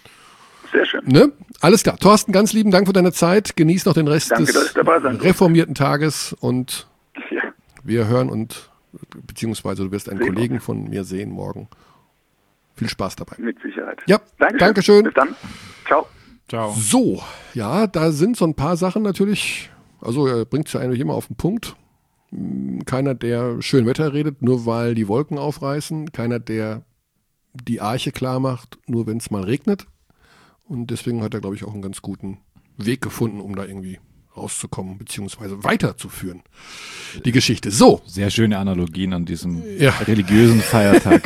Sehr schön. Ne? Alles klar. Thorsten, ganz lieben Dank für deine Zeit. Genieß noch den Rest Danke, des reformierten Tages und ja. wir hören und beziehungsweise du wirst einen Sehen Kollegen auch. von mir sehen morgen. Viel Spaß dabei. Mit Sicherheit. Ja, Dankeschön. Dankeschön. Bis dann. Ciao. Ciao. So, ja, da sind so ein paar Sachen natürlich, also er bringt es ja eigentlich immer auf den Punkt. Keiner, der schön Wetter redet, nur weil die Wolken aufreißen. Keiner, der die Arche klar macht, nur wenn es mal regnet. Und deswegen hat er, glaube ich, auch einen ganz guten Weg gefunden, um da irgendwie rauszukommen, beziehungsweise weiterzuführen, die Geschichte. So. Sehr schöne Analogien an diesem ja. religiösen Feiertag.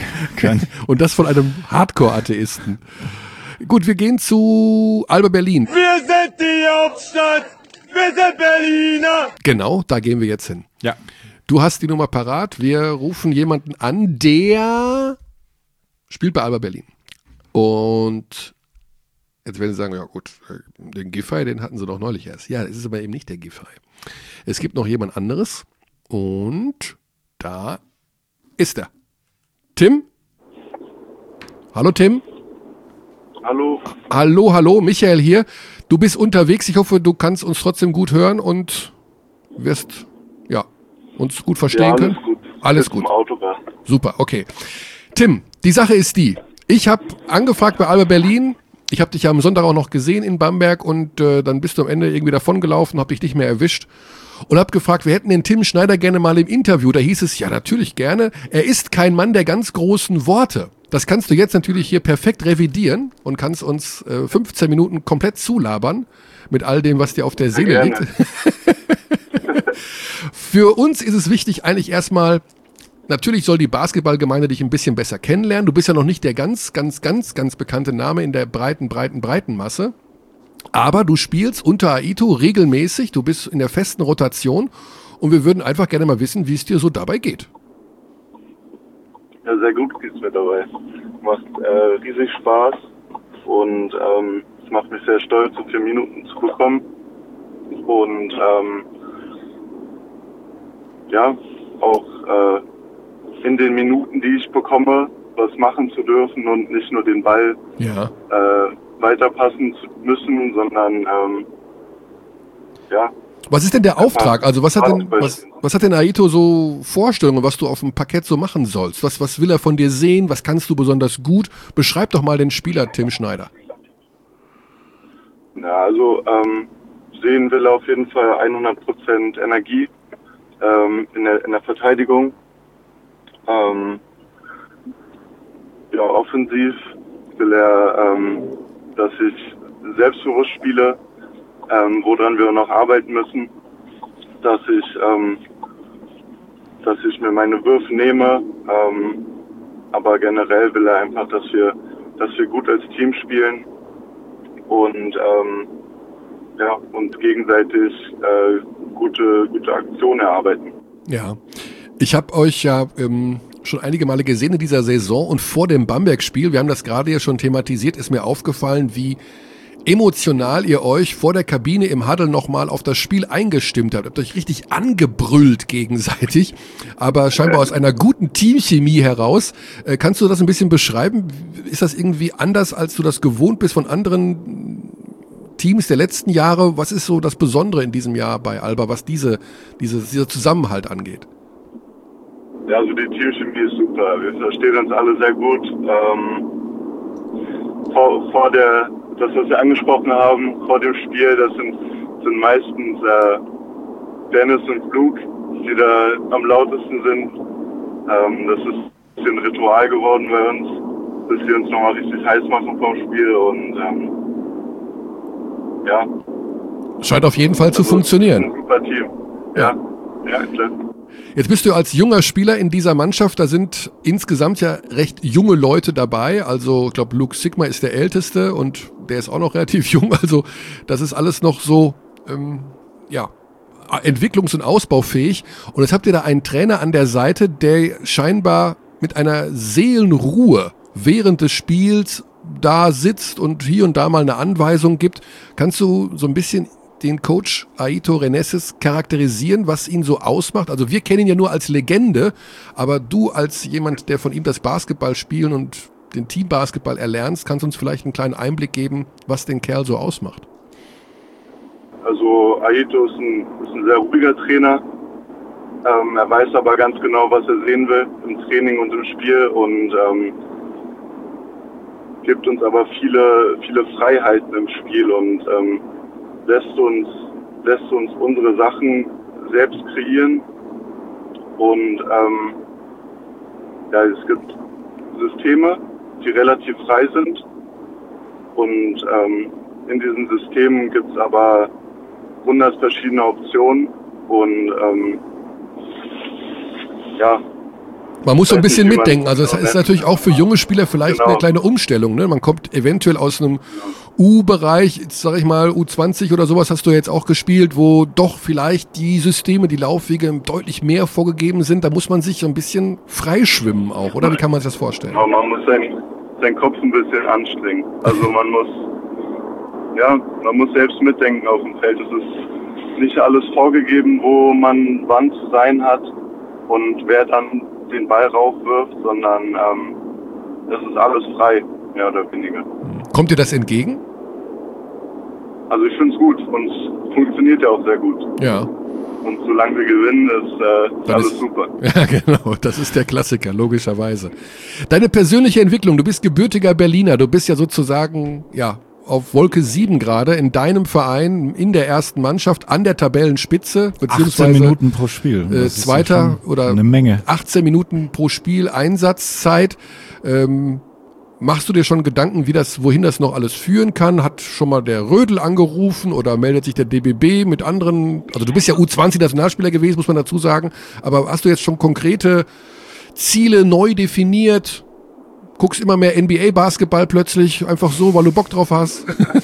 Und das von einem Hardcore-Atheisten. Gut, wir gehen zu Alba Berlin. Wir sind die Hauptstadt, wir sind Berliner. Genau, da gehen wir jetzt hin. Ja. Du hast die Nummer parat. Wir rufen jemanden an, der spielt bei Alba Berlin. Und jetzt werden Sie sagen, ja gut, den Giffey, den hatten Sie doch neulich erst. Ja, es ist aber eben nicht der Giffey. Es gibt noch jemand anderes und da ist er. Tim? Hallo Tim? Hallo. Hallo, hallo, Michael hier. Du bist unterwegs. Ich hoffe, du kannst uns trotzdem gut hören und wirst ja, uns gut verstehen ja, alles können. Gut. Alles gut. Im Auto war. Super, okay. Tim, die Sache ist die. Ich habe angefragt bei Alba Berlin. Ich habe dich ja am Sonntag auch noch gesehen in Bamberg und äh, dann bist du am Ende irgendwie davongelaufen, habe dich nicht mehr erwischt und habe gefragt, wir hätten den Tim Schneider gerne mal im Interview. Da hieß es, ja natürlich gerne. Er ist kein Mann der ganz großen Worte. Das kannst du jetzt natürlich hier perfekt revidieren und kannst uns äh, fünfzehn Minuten komplett zulabern mit all dem, was dir auf der Seele liegt. Für uns ist es wichtig eigentlich erstmal, natürlich soll die Basketballgemeinde dich ein bisschen besser kennenlernen. Du bist ja noch nicht der ganz, ganz, ganz, ganz bekannte Name in der breiten, breiten, breiten Masse. Aber du spielst unter Aito regelmäßig, du bist in der festen Rotation und wir würden einfach gerne mal wissen, wie es dir so dabei geht. Ja, sehr gut geht's mir dabei. Macht äh, riesig Spaß und ähm, es macht mich sehr stolz, so vier Minuten zu bekommen. Und ähm, ja, auch äh, in den Minuten, die ich bekomme, was machen zu dürfen und nicht nur den Ball ja. äh, weiterpassen zu müssen, sondern ähm, ja. Was ist denn der Auftrag? Also was hat denn was, was hat denn Aito so Vorstellungen, was du auf dem Parkett so machen sollst? Was was will er von dir sehen? Was kannst du besonders gut? Beschreib doch mal den Spieler Tim Schneider. Ja, also ähm, sehen will er auf jeden Fall hundert Prozent Energie ähm, in der in der Verteidigung. Ähm, ja, offensiv will er, ähm, dass ich selbstbewusst spiele, ähm, woran wir noch arbeiten müssen, dass ich, ähm, dass ich mir meine Würfe nehme, ähm, aber generell will er einfach, dass wir, dass wir gut als Team spielen und ähm, ja und gegenseitig äh, gute gute Aktionen erarbeiten. Ja, ich habe euch ja ähm, schon einige Male gesehen in dieser Saison und vor dem Bamberg-Spiel, wir haben das gerade ja schon thematisiert, ist mir aufgefallen, wie emotional ihr euch vor der Kabine im Huddle nochmal auf das Spiel eingestimmt habt. Ihr habt euch richtig angebrüllt gegenseitig, aber scheinbar aus einer guten Teamchemie heraus. Äh, kannst du das ein bisschen beschreiben? Ist das irgendwie anders, als du das gewohnt bist von anderen Teams der letzten Jahre? Was ist so das Besondere in diesem Jahr bei Alba, was diese, diese, dieser Zusammenhalt angeht? Ja, also die Teamchemie ist super. Wir verstehen uns alle sehr gut. Ähm, vor, vor der, das, was wir angesprochen haben, vor dem Spiel, das sind, sind meistens äh, Dennis und Luke, die da am lautesten sind. Ähm, das ist ein bisschen Ritual geworden bei uns, dass wir uns nochmal richtig heiß machen vom Spiel und ähm, ja. Scheint auf jeden Fall zu also, funktionieren. Ein super Team. Ja, ja, klar. Jetzt bist du als junger Spieler in dieser Mannschaft, da sind insgesamt ja recht junge Leute dabei, also ich glaube Luke Sigma ist der Älteste und der ist auch noch relativ jung, also das ist alles noch so, ähm, ja, entwicklungs- und ausbaufähig und jetzt habt ihr da einen Trainer an der Seite, der scheinbar mit einer Seelenruhe während des Spiels da sitzt und hier und da mal eine Anweisung gibt. Kannst du so ein bisschen den Coach Aito Reneses charakterisieren, was ihn so ausmacht? Also wir kennen ihn ja nur als Legende, aber du als jemand, der von ihm das Basketballspielen und den Teambasketball erlernst, kannst uns vielleicht einen kleinen Einblick geben, was den Kerl so ausmacht. Also Aito ist ein, ist ein sehr ruhiger Trainer. Ähm, er weiß aber ganz genau, was er sehen will im Training und im Spiel und ähm, gibt uns aber viele, viele Freiheiten im Spiel und ähm, lässt uns, lässt uns unsere Sachen selbst kreieren und ähm, ja, es gibt Systeme, die relativ frei sind und ähm, in diesen Systemen gibt es aber hundert verschiedene Optionen und ähm, ja. Man muss so ein bisschen mitdenken, also es ist natürlich auch für junge Spieler vielleicht genau. eine kleine Umstellung, ne? Man kommt eventuell aus einem U-Bereich, jetzt sag ich mal U zwanzig oder sowas hast du jetzt auch gespielt, wo doch vielleicht die Systeme, die Laufwege deutlich mehr vorgegeben sind, da muss man sich so ein bisschen freischwimmen auch, oder? Wie kann man sich das vorstellen? Ja, man muss seinen, seinen Kopf ein bisschen anstrengen, also man muss, ja, man muss selbst mitdenken auf dem Feld, es ist nicht alles vorgegeben, wo man wann zu sein hat und wer dann den Ball raufwirft, sondern ähm, das ist alles frei, mehr oder weniger. Kommt dir das entgegen? Also ich finde es gut und es funktioniert ja auch sehr gut. Ja. Und solange wir gewinnen, ist, äh, ist alles ist, super. Ja, genau, das ist der Klassiker, logischerweise. Deine persönliche Entwicklung, du bist gebürtiger Berliner, du bist ja sozusagen, ja, auf Wolke sieben gerade in deinem Verein in der ersten Mannschaft an der Tabellenspitze, beziehungsweise achtzehn Minuten pro Spiel. Äh, Das Zweiter ist ja oder eine Menge. achtzehn Minuten pro Spiel Einsatzzeit. Ähm, machst du dir schon Gedanken, wie das, wohin das noch alles führen kann? Hat schon mal der Rödel angerufen oder meldet sich der D B B mit anderen? Also du bist ja U zwanzig Nationalspieler gewesen, muss man dazu sagen. Aber hast du jetzt schon konkrete Ziele neu definiert? Guckst immer mehr N B A-Basketball plötzlich, einfach so, weil du Bock drauf hast?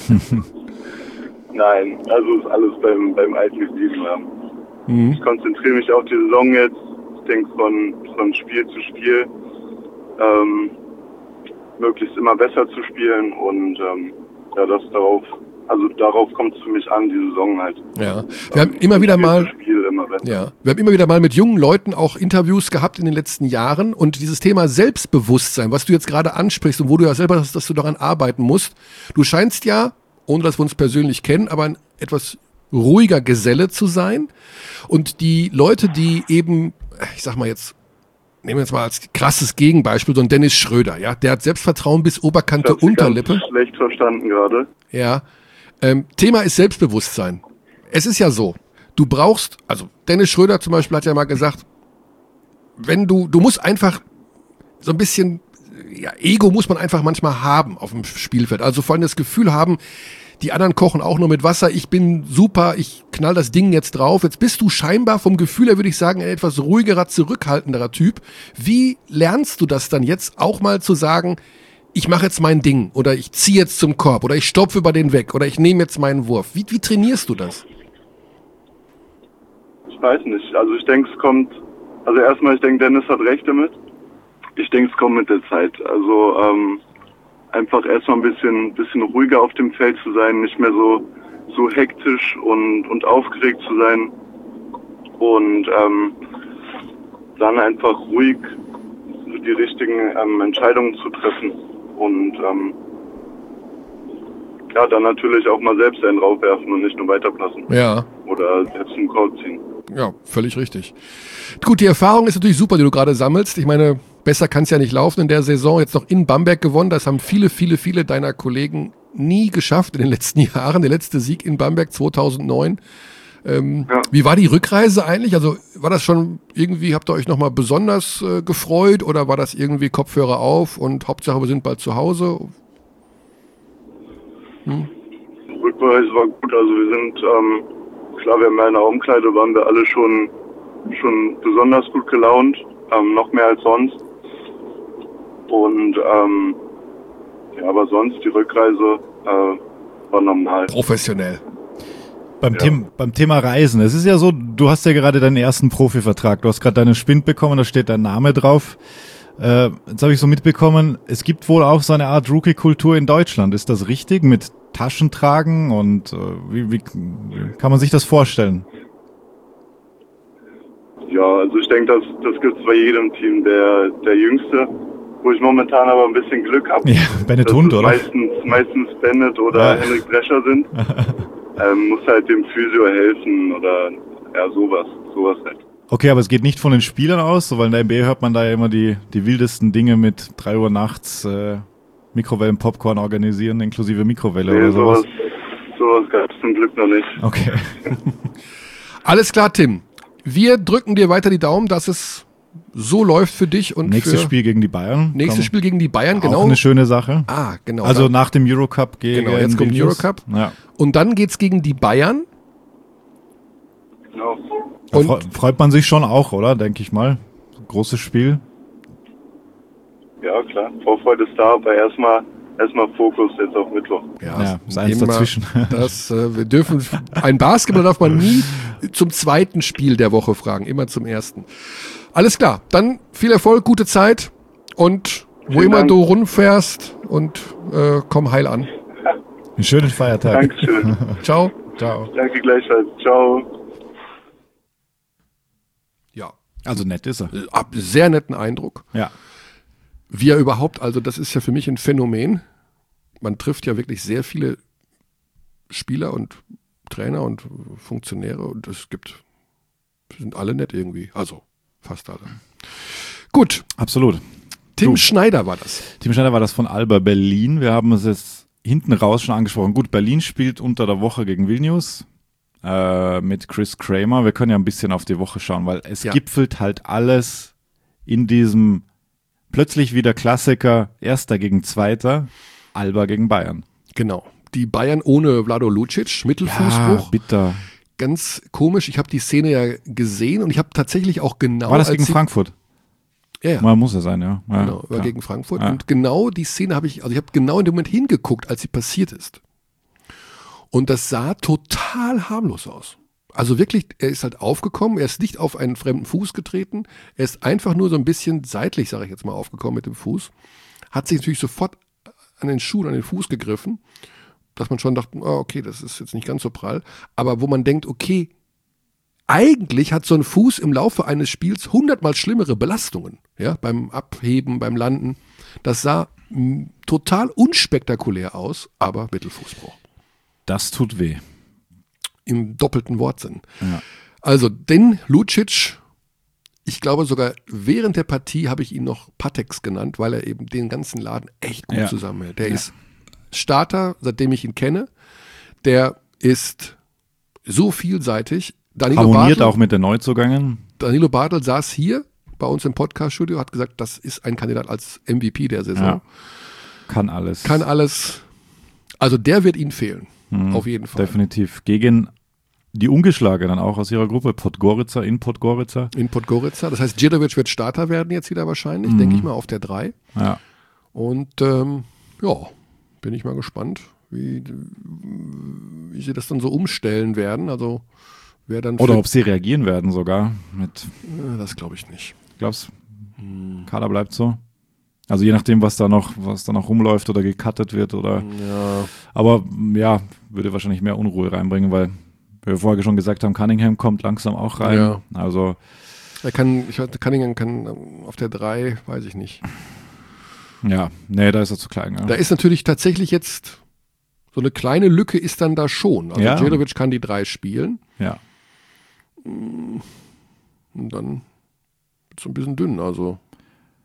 Nein, also ist alles beim, beim Alten geblieben. Ja. Mhm. Ich konzentriere mich auf die Saison jetzt. Ich denke von, von Spiel zu Spiel ähm, möglichst immer besser zu spielen und ähm, ja, das darauf, also darauf kommt es für mich an, die Saison halt. Ja, wir haben immer wieder mal, Spiel immer besser. ja, wir haben immer wieder mal mit jungen Leuten auch Interviews gehabt in den letzten Jahren und dieses Thema Selbstbewusstsein, was du jetzt gerade ansprichst und wo du ja selber hast, dass du daran arbeiten musst. Du scheinst ja, ohne dass wir uns persönlich kennen, aber ein etwas ruhiger Geselle zu sein und die Leute, die eben, ich sag mal jetzt, nehmen wir jetzt mal als krasses Gegenbeispiel so einen Dennis Schröder, ja, der hat Selbstvertrauen bis Oberkante, Ich hab Sie Unterlippe. ganz schlecht verstanden gerade. Ja, ähm, Thema ist Selbstbewusstsein. Es ist ja so, du brauchst, also Dennis Schröder zum Beispiel hat ja mal gesagt, wenn du, du musst einfach so ein bisschen, ja, Ego muss man einfach manchmal haben auf dem Spielfeld. Also vor allem das Gefühl haben, die anderen kochen auch nur mit Wasser, ich bin super, ich knall das Ding jetzt drauf. Jetzt bist du scheinbar vom Gefühl her, würde ich sagen, ein etwas ruhigerer, zurückhaltenderer Typ. Wie lernst du das dann jetzt auch mal zu sagen, ich mache jetzt mein Ding oder ich ziehe jetzt zum Korb oder ich stopfe über den weg oder ich nehme jetzt meinen Wurf. Wie, wie trainierst du das? Ich weiß nicht. Also ich denke, es kommt, also erstmal, ich denke, Dennis hat recht damit. Ich denke, es kommt mit der Zeit. Also ähm, einfach erstmal ein bisschen, bisschen ruhiger auf dem Feld zu sein, nicht mehr so, so hektisch und, und aufgeregt zu sein und ähm, dann einfach ruhig die richtigen ähm, Entscheidungen zu treffen. Und ähm, ja, dann natürlich auch mal selbst einen draufwerfen und nicht nur weiterpassen. Ja. Oder selbst einen Code ziehen. Ja, völlig richtig. Gut, die Erfahrung ist natürlich super, die du gerade sammelst. Ich meine, besser kann es ja nicht laufen in der Saison. Jetzt noch in Bamberg gewonnen. Das haben viele, viele, viele deiner Kollegen nie geschafft in den letzten Jahren. Der letzte Sieg in Bamberg zweitausendneun. Ähm, Ja. Wie war die Rückreise eigentlich? Also war das schon irgendwie, habt ihr euch nochmal besonders äh, gefreut oder war das irgendwie Kopfhörer auf und Hauptsache wir sind bald zu Hause? Rückreise war gut, also wir sind, ähm, klar, wir haben in der Umkleide, waren wir alle schon, schon besonders gut gelaunt, ähm, noch mehr als sonst. Und, ähm, ja, aber sonst, die Rückreise äh, war normal. Professionell. Beim, Ja. Thema, beim Thema Reisen, es ist ja so, du hast ja gerade deinen ersten Profivertrag, du hast gerade deinen Spind bekommen, da steht dein Name drauf. Äh, jetzt habe ich so mitbekommen, es gibt wohl auch so eine Art Rookie-Kultur in Deutschland. Ist das richtig? Mit Taschentragen und äh, wie, wie, wie kann man sich das vorstellen? Ja, also ich denke, das, das gibt es bei jedem Team. Der, der Jüngste, wo ich momentan aber ein bisschen Glück habe, Ja, Bennett dass Hund, es oder? meistens, meistens Bennett oder Ja. Henrik Drescher sind, ähm, muss halt dem Physio helfen oder ja, sowas, sowas halt. Okay, aber es geht nicht von den Spielern aus, so, weil in der N B A hört man da ja immer die, die wildesten Dinge mit drei Uhr nachts äh, Mikrowellen-Popcorn organisieren, inklusive Mikrowelle Nee, oder sowas. sowas, sowas gab es zum Glück noch nicht. Okay. Alles klar, Tim. Wir drücken dir weiter die Daumen, dass es so läuft für dich und Nächstes für Spiel gegen die Bayern. nächstes Komm, Spiel gegen die Bayern, Auch genau. eine schöne Sache. Ah, genau. Also dann, nach dem Eurocup gegen Genau, jetzt kommt Vilnius. Eurocup. Ja. und dann geht's gegen die Bayern. Genau. Da Und- freu- freut man sich schon auch, oder? Denke ich mal. Großes Spiel. Ja, klar. Vorfreude ist da, aber erstmal erstmal Fokus jetzt auf Mittwoch. Ja, ist eins immer dazwischen. Das, äh, wir dürfen, ein Basketball darf man nie zum zweiten Spiel der Woche fragen, immer zum ersten. Alles klar, dann viel Erfolg, gute Zeit und wo Vielen immer Dank. du rumfährst und äh, komm heil an. Einen schönen Feiertag. Dankeschön. Ciao. Ciao. Danke gleichfalls. Ciao. Ja, Also nett ist er. ab sehr netten Eindruck. Ja. Wie er überhaupt, also das ist ja für mich ein Phänomen. Man trifft ja wirklich sehr viele Spieler und Trainer und Funktionäre und es gibt, sind alle nett irgendwie. Also fast alle. Gut, Absolut. Tim Du. Schneider war das. Tim Schneider war das von Alba Berlin. Wir haben es jetzt hinten raus schon angesprochen. Gut, Berlin spielt unter der Woche gegen Vilnius äh, mit Chris Kramer. Wir können ja ein bisschen auf die Woche schauen, weil es Ja. gipfelt halt alles in diesem plötzlich wieder Klassiker, Erster gegen Zweiter, Alba gegen Bayern. Genau. Die Bayern ohne Vlado Lucic, Mittelfußbruch. bitter. Ganz komisch. Ich habe die Szene ja gesehen und ich habe tatsächlich auch genau. War das als gegen sie- Frankfurt? Ja, ja. Mal muss er sein, ja. ja Genau, war klar. gegen Frankfurt. Ja. Und genau die Szene habe ich, also ich habe genau in dem Moment hingeguckt, als sie passiert ist. Und das sah total harmlos aus. Also wirklich, er ist halt aufgekommen, er ist nicht auf einen fremden Fuß getreten, er ist einfach nur so ein bisschen seitlich, sage ich jetzt mal, aufgekommen mit dem Fuß, hat sich natürlich sofort an den Schuh, an den Fuß gegriffen, dass man schon dachte, oh, okay, das ist jetzt nicht ganz so prall, aber wo man denkt, okay, eigentlich hat so ein Fuß im Laufe eines Spiels hundertmal schlimmere Belastungen, ja, beim Abheben, beim Landen. Das sah mh, total unspektakulär aus, aber Mittelfußbruch. Das tut weh. Im doppelten Wortsinn. Ja. Also, den Lucic, ich glaube sogar während der Partie habe ich ihn noch Patex genannt, weil er eben den ganzen Laden echt gut Ja. zusammenhält. Der ist Starter, seitdem ich ihn kenne. Der ist so vielseitig. Danilo Harmoniert Bartel, auch mit den Neuzugängen. Danilo Bartel saß hier bei uns im Podcast-Studio, hat gesagt, das ist ein Kandidat als M V P der Saison. Ja. Kann alles. Kann alles. Also der wird ihnen fehlen. Auf jeden Fall. Definitiv. Gegen die Ungeschlagenen auch aus ihrer Gruppe, Podgorica in Podgorica. In Podgorica. Das heißt, Djirovic wird Starter werden jetzt wieder wahrscheinlich, Mhm. denke ich mal, auf der drei. Ja. Und ähm, ja, bin ich mal gespannt, wie, wie sie das dann so umstellen werden. Also wer dann Oder für- ob sie reagieren werden sogar. Mit, Äh, das glaube ich nicht. glaubst Hm. Kader bleibt so. Also je nachdem, was da noch, was da noch rumläuft oder gecuttet wird oder. Ja, Aber ja, würde wahrscheinlich mehr Unruhe reinbringen, weil wir vorher schon gesagt haben, Cunningham kommt langsam auch rein. Ja. Also er kann, ich hatte Cunningham kann ähm, auf der drei, weiß ich nicht. ja, nee, da ist er zu klein. Ja. Da ist natürlich tatsächlich jetzt so eine kleine Lücke ist dann da schon. Also Ja. Djirovic kann die drei spielen ja. und dann wird es ein bisschen dünn. Also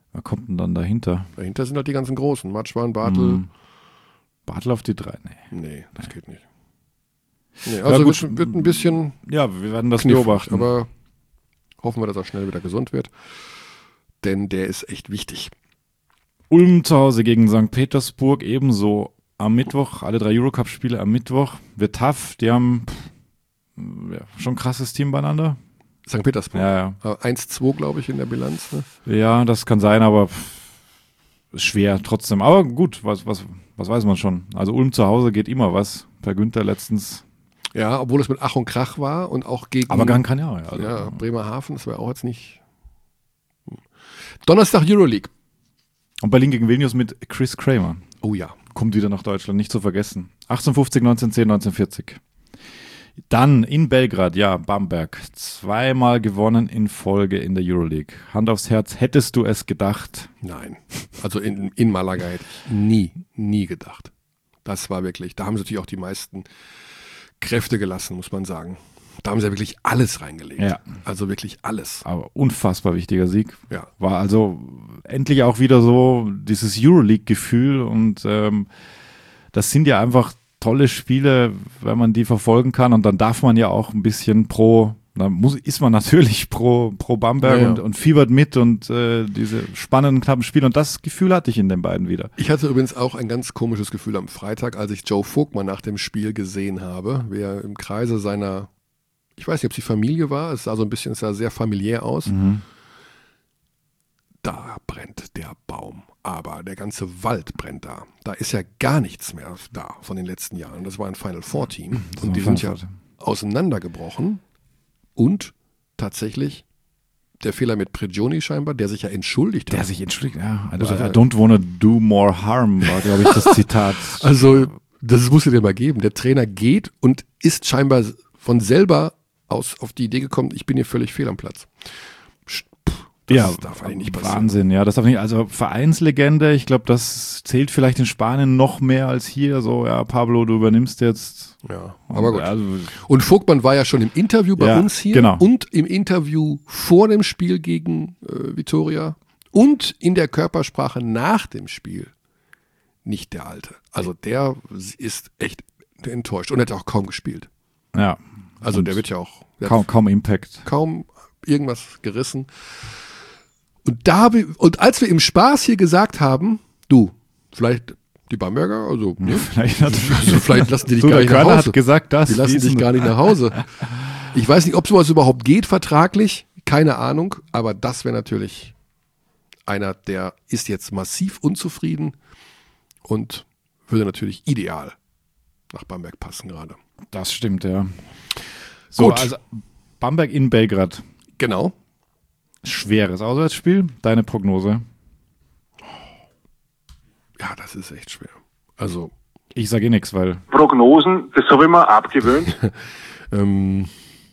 Wer kommt denn dann dahinter? Dahinter sind halt die ganzen Großen. Matschwan, Bartel. Hm. Bartel auf die drei? Nee. Nee, das nee. geht nicht. Nee, also ja, gut. Wird, wird ein bisschen Ja, wir werden das knifflig, beobachten. Aber hoffen wir, dass er schnell wieder gesund wird. Denn der ist echt wichtig. Ulm zu Hause gegen Sankt Petersburg, ebenso am Mittwoch. Alle drei Eurocup-Spiele am Mittwoch. Wird tough. Die haben pff, ja, schon ein krasses Team beieinander. Sankt Petersburg. Ja, ja. eins zwei, glaube ich, in der Bilanz. Ne? Ja, das kann sein, aber pff, ist schwer trotzdem. Aber gut, was, was, was weiß man schon. Also Ulm zu Hause geht immer was. Per Günther letztens. Ja, obwohl es mit Ach und Krach war und auch gegen Aber Gran Canaria. Also. Ja, Bremerhaven, das war auch jetzt nicht. Donnerstag Euroleague. Und Berlin gegen Vilnius mit Chris Kramer. Oh ja. Kommt wieder nach Deutschland, nicht zu vergessen. achtzehnhundertfünfzig, neunzehnhundertzehn, neunzehnhundertvierzig. Dann in Belgrad, ja, Bamberg. Zweimal gewonnen in Folge in der Euroleague. Hand aufs Herz, hättest du es gedacht? Nein. Also in, in Malaga hätte ich nie, nie gedacht. Das war wirklich, da haben sie natürlich auch die meisten Kräfte gelassen, muss man sagen. Da haben sie ja wirklich alles reingelegt. Ja. Also wirklich alles. Aber unfassbar wichtiger Sieg. Ja. War also endlich auch wieder so dieses Euroleague-Gefühl und ähm, das sind ja einfach tolle Spiele, wenn man die verfolgen kann und dann darf man ja auch ein bisschen pro, dann muss, ist man natürlich pro, pro Bamberg ja, ja. Und, und fiebert mit und äh, diese spannenden, knappen Spiele und das Gefühl hatte ich in den beiden wieder. Ich hatte übrigens auch ein ganz komisches Gefühl am Freitag, als ich Joe Vogtmann nach dem Spiel gesehen habe, wie er im Kreise seiner, ich weiß nicht, ob es die Familie war, es sah so ein bisschen, es sah sehr familiär aus. Mhm. Da brennt der Baum, aber der ganze Wald brennt da. Da ist ja gar nichts mehr da von den letzten Jahren. Das war ein Final Four Team und die sind ja auseinandergebrochen und tatsächlich der Fehler mit Prigioni scheinbar, der sich ja entschuldigt hat. Der sich entschuldigt, ja. Also, I don't wanna do more harm, war, glaube ich, das Zitat. Also, das musst du dir mal geben. Der Trainer geht und ist scheinbar von selber aus auf die Idee gekommen, ich bin hier völlig fehl am Platz. Das ja, darf eigentlich nicht passieren. Wahnsinn, ja, das darf nicht, also Vereinslegende, ich glaube, das zählt vielleicht in Spanien noch mehr als hier, so, ja, Pablo, du übernimmst jetzt. Ja, aber gut. Also, und Vogtmann war ja schon im Interview bei ja, uns hier genau. und im Interview vor dem Spiel gegen äh, Vitoria und in der Körpersprache nach dem Spiel nicht der Alte. Also der ist echt enttäuscht und hat auch kaum gespielt. Ja. Also der wird ja auch der kaum, kaum Impact. Kaum irgendwas gerissen. Und da habe ich, und als wir im Spaß hier gesagt haben, du, vielleicht die Bamberger, also, ne? vielleicht, hat, also vielleicht lassen die dich so, gar nicht nach Hause. Hat gesagt, das die lassen dich gar nicht nach Hause. Ich weiß nicht, ob sowas überhaupt geht vertraglich, keine Ahnung, aber das wäre natürlich einer, der ist jetzt massiv unzufrieden und würde natürlich ideal nach Bamberg passen gerade. Das stimmt, ja. So, Gut. also Bamberg in Belgrad. Genau. Schweres Auswärtsspiel. Deine Prognose? Ja, das ist echt schwer. Also. Ich sage eh nichts, weil. Prognosen, das habe ich mir abgewöhnt. ähm.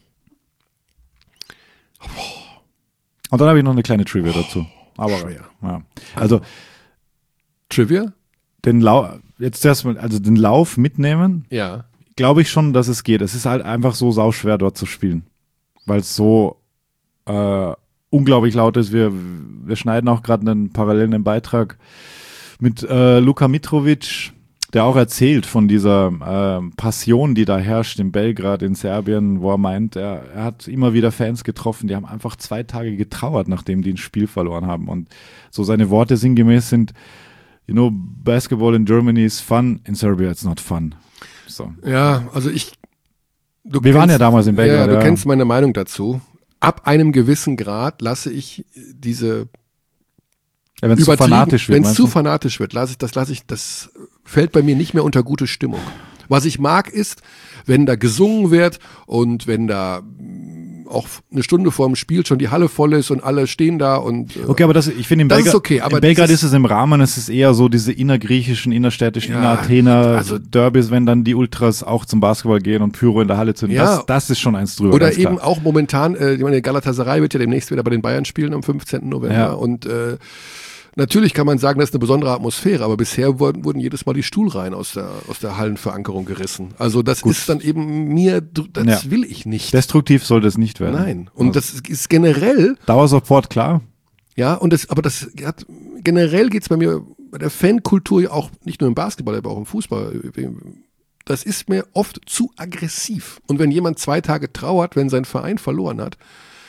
Und dann habe ich noch eine kleine Trivia dazu. Aber schwer. Ja. Also Trivia? Den Lauf, jetzt erstmal, also den Lauf mitnehmen. Ja. Glaube ich schon, dass es geht. Es ist halt einfach so sauschwer dort zu spielen, weil es so äh, unglaublich laut ist. Wir, wir schneiden auch gerade einen parallelen Beitrag mit äh, Luka Mitrovic, der auch erzählt von dieser äh, Passion, die da herrscht in Belgrad, in Serbien, wo er meint, er, er hat immer wieder Fans getroffen, die haben einfach zwei Tage getrauert, nachdem die ein Spiel verloren haben. Und so seine Worte sinngemäß sind, you know, basketball in Germany is fun, in Serbia it's not fun. So. Ja, also ich. Wir kennst, waren ja damals in Belgrad. Ja, du ja. kennst meine Meinung dazu. Ab einem gewissen Grad lasse ich diese. Ja, wenn es zu fanatisch wird. Wenn es zu fanatisch wird, lasse ich das, lasse ich, das fällt bei mir nicht mehr unter gute Stimmung. Was ich mag ist, wenn da gesungen wird und wenn da auch eine Stunde vor dem Spiel schon die Halle voll ist und alle stehen da und äh, okay, aber das, ich finde in das Belgrad, ist okay, aber in Belgrad ist ist es im Rahmen, es ist eher so diese innergriechischen, innerstädtischen, ja, Inner-Athener also, Derbys, wenn dann die Ultras auch zum Basketball gehen und Pyro in der Halle zünden. Ja, das, das ist schon eins drüber. Oder eben auch momentan, äh, ich meine, Galatasaray wird ja demnächst wieder bei den Bayern spielen am fünfzehnten November ja. und äh, natürlich kann man sagen, das ist eine besondere Atmosphäre, aber bisher wurden, wurden jedes Mal die Stuhlreihen aus der, aus der Hallenverankerung gerissen. Also das Gut. ist dann eben mir, das ja. will ich nicht. Destruktiv soll das nicht werden. Nein. Und also, das ist generell. Dauersupport, klar. Ja, und das, aber das hat, generell geht's bei mir, bei der Fankultur ja auch, nicht nur im Basketball, aber auch im Fußball, das ist mir oft zu aggressiv. Und wenn jemand zwei Tage trauert, wenn sein Verein verloren hat,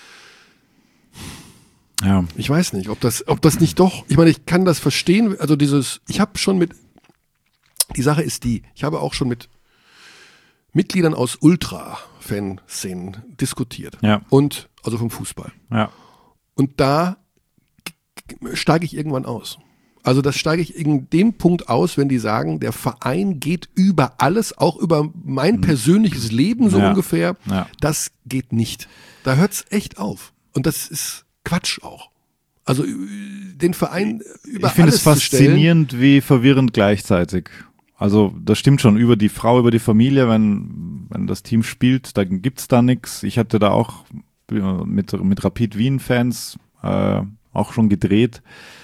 Ja. ich weiß nicht, ob das, ob das nicht doch, ich meine, ich kann das verstehen, also dieses, ich habe schon mit, die Sache ist die, ich habe auch schon mit Mitgliedern aus Ultra-Fanszenen diskutiert. Ja. Und, also vom Fußball. Ja. Und da steige ich irgendwann aus. Also das steige ich in dem Punkt aus, wenn die sagen, der Verein geht über alles, auch über mein persönliches Leben so Ja. ungefähr. Ja. Das geht nicht. Da hört es echt auf. Und das ist Quatsch auch. Also den Verein über Ich finde alles es zu stellen. faszinierend, wie verwirrend gleichzeitig. Also das stimmt schon, über die Frau, über die Familie, wenn, wenn das Team spielt, dann gibt's da nichts. Ich hatte da auch mit, mit Rapid Wien-Fans äh, auch schon gedreht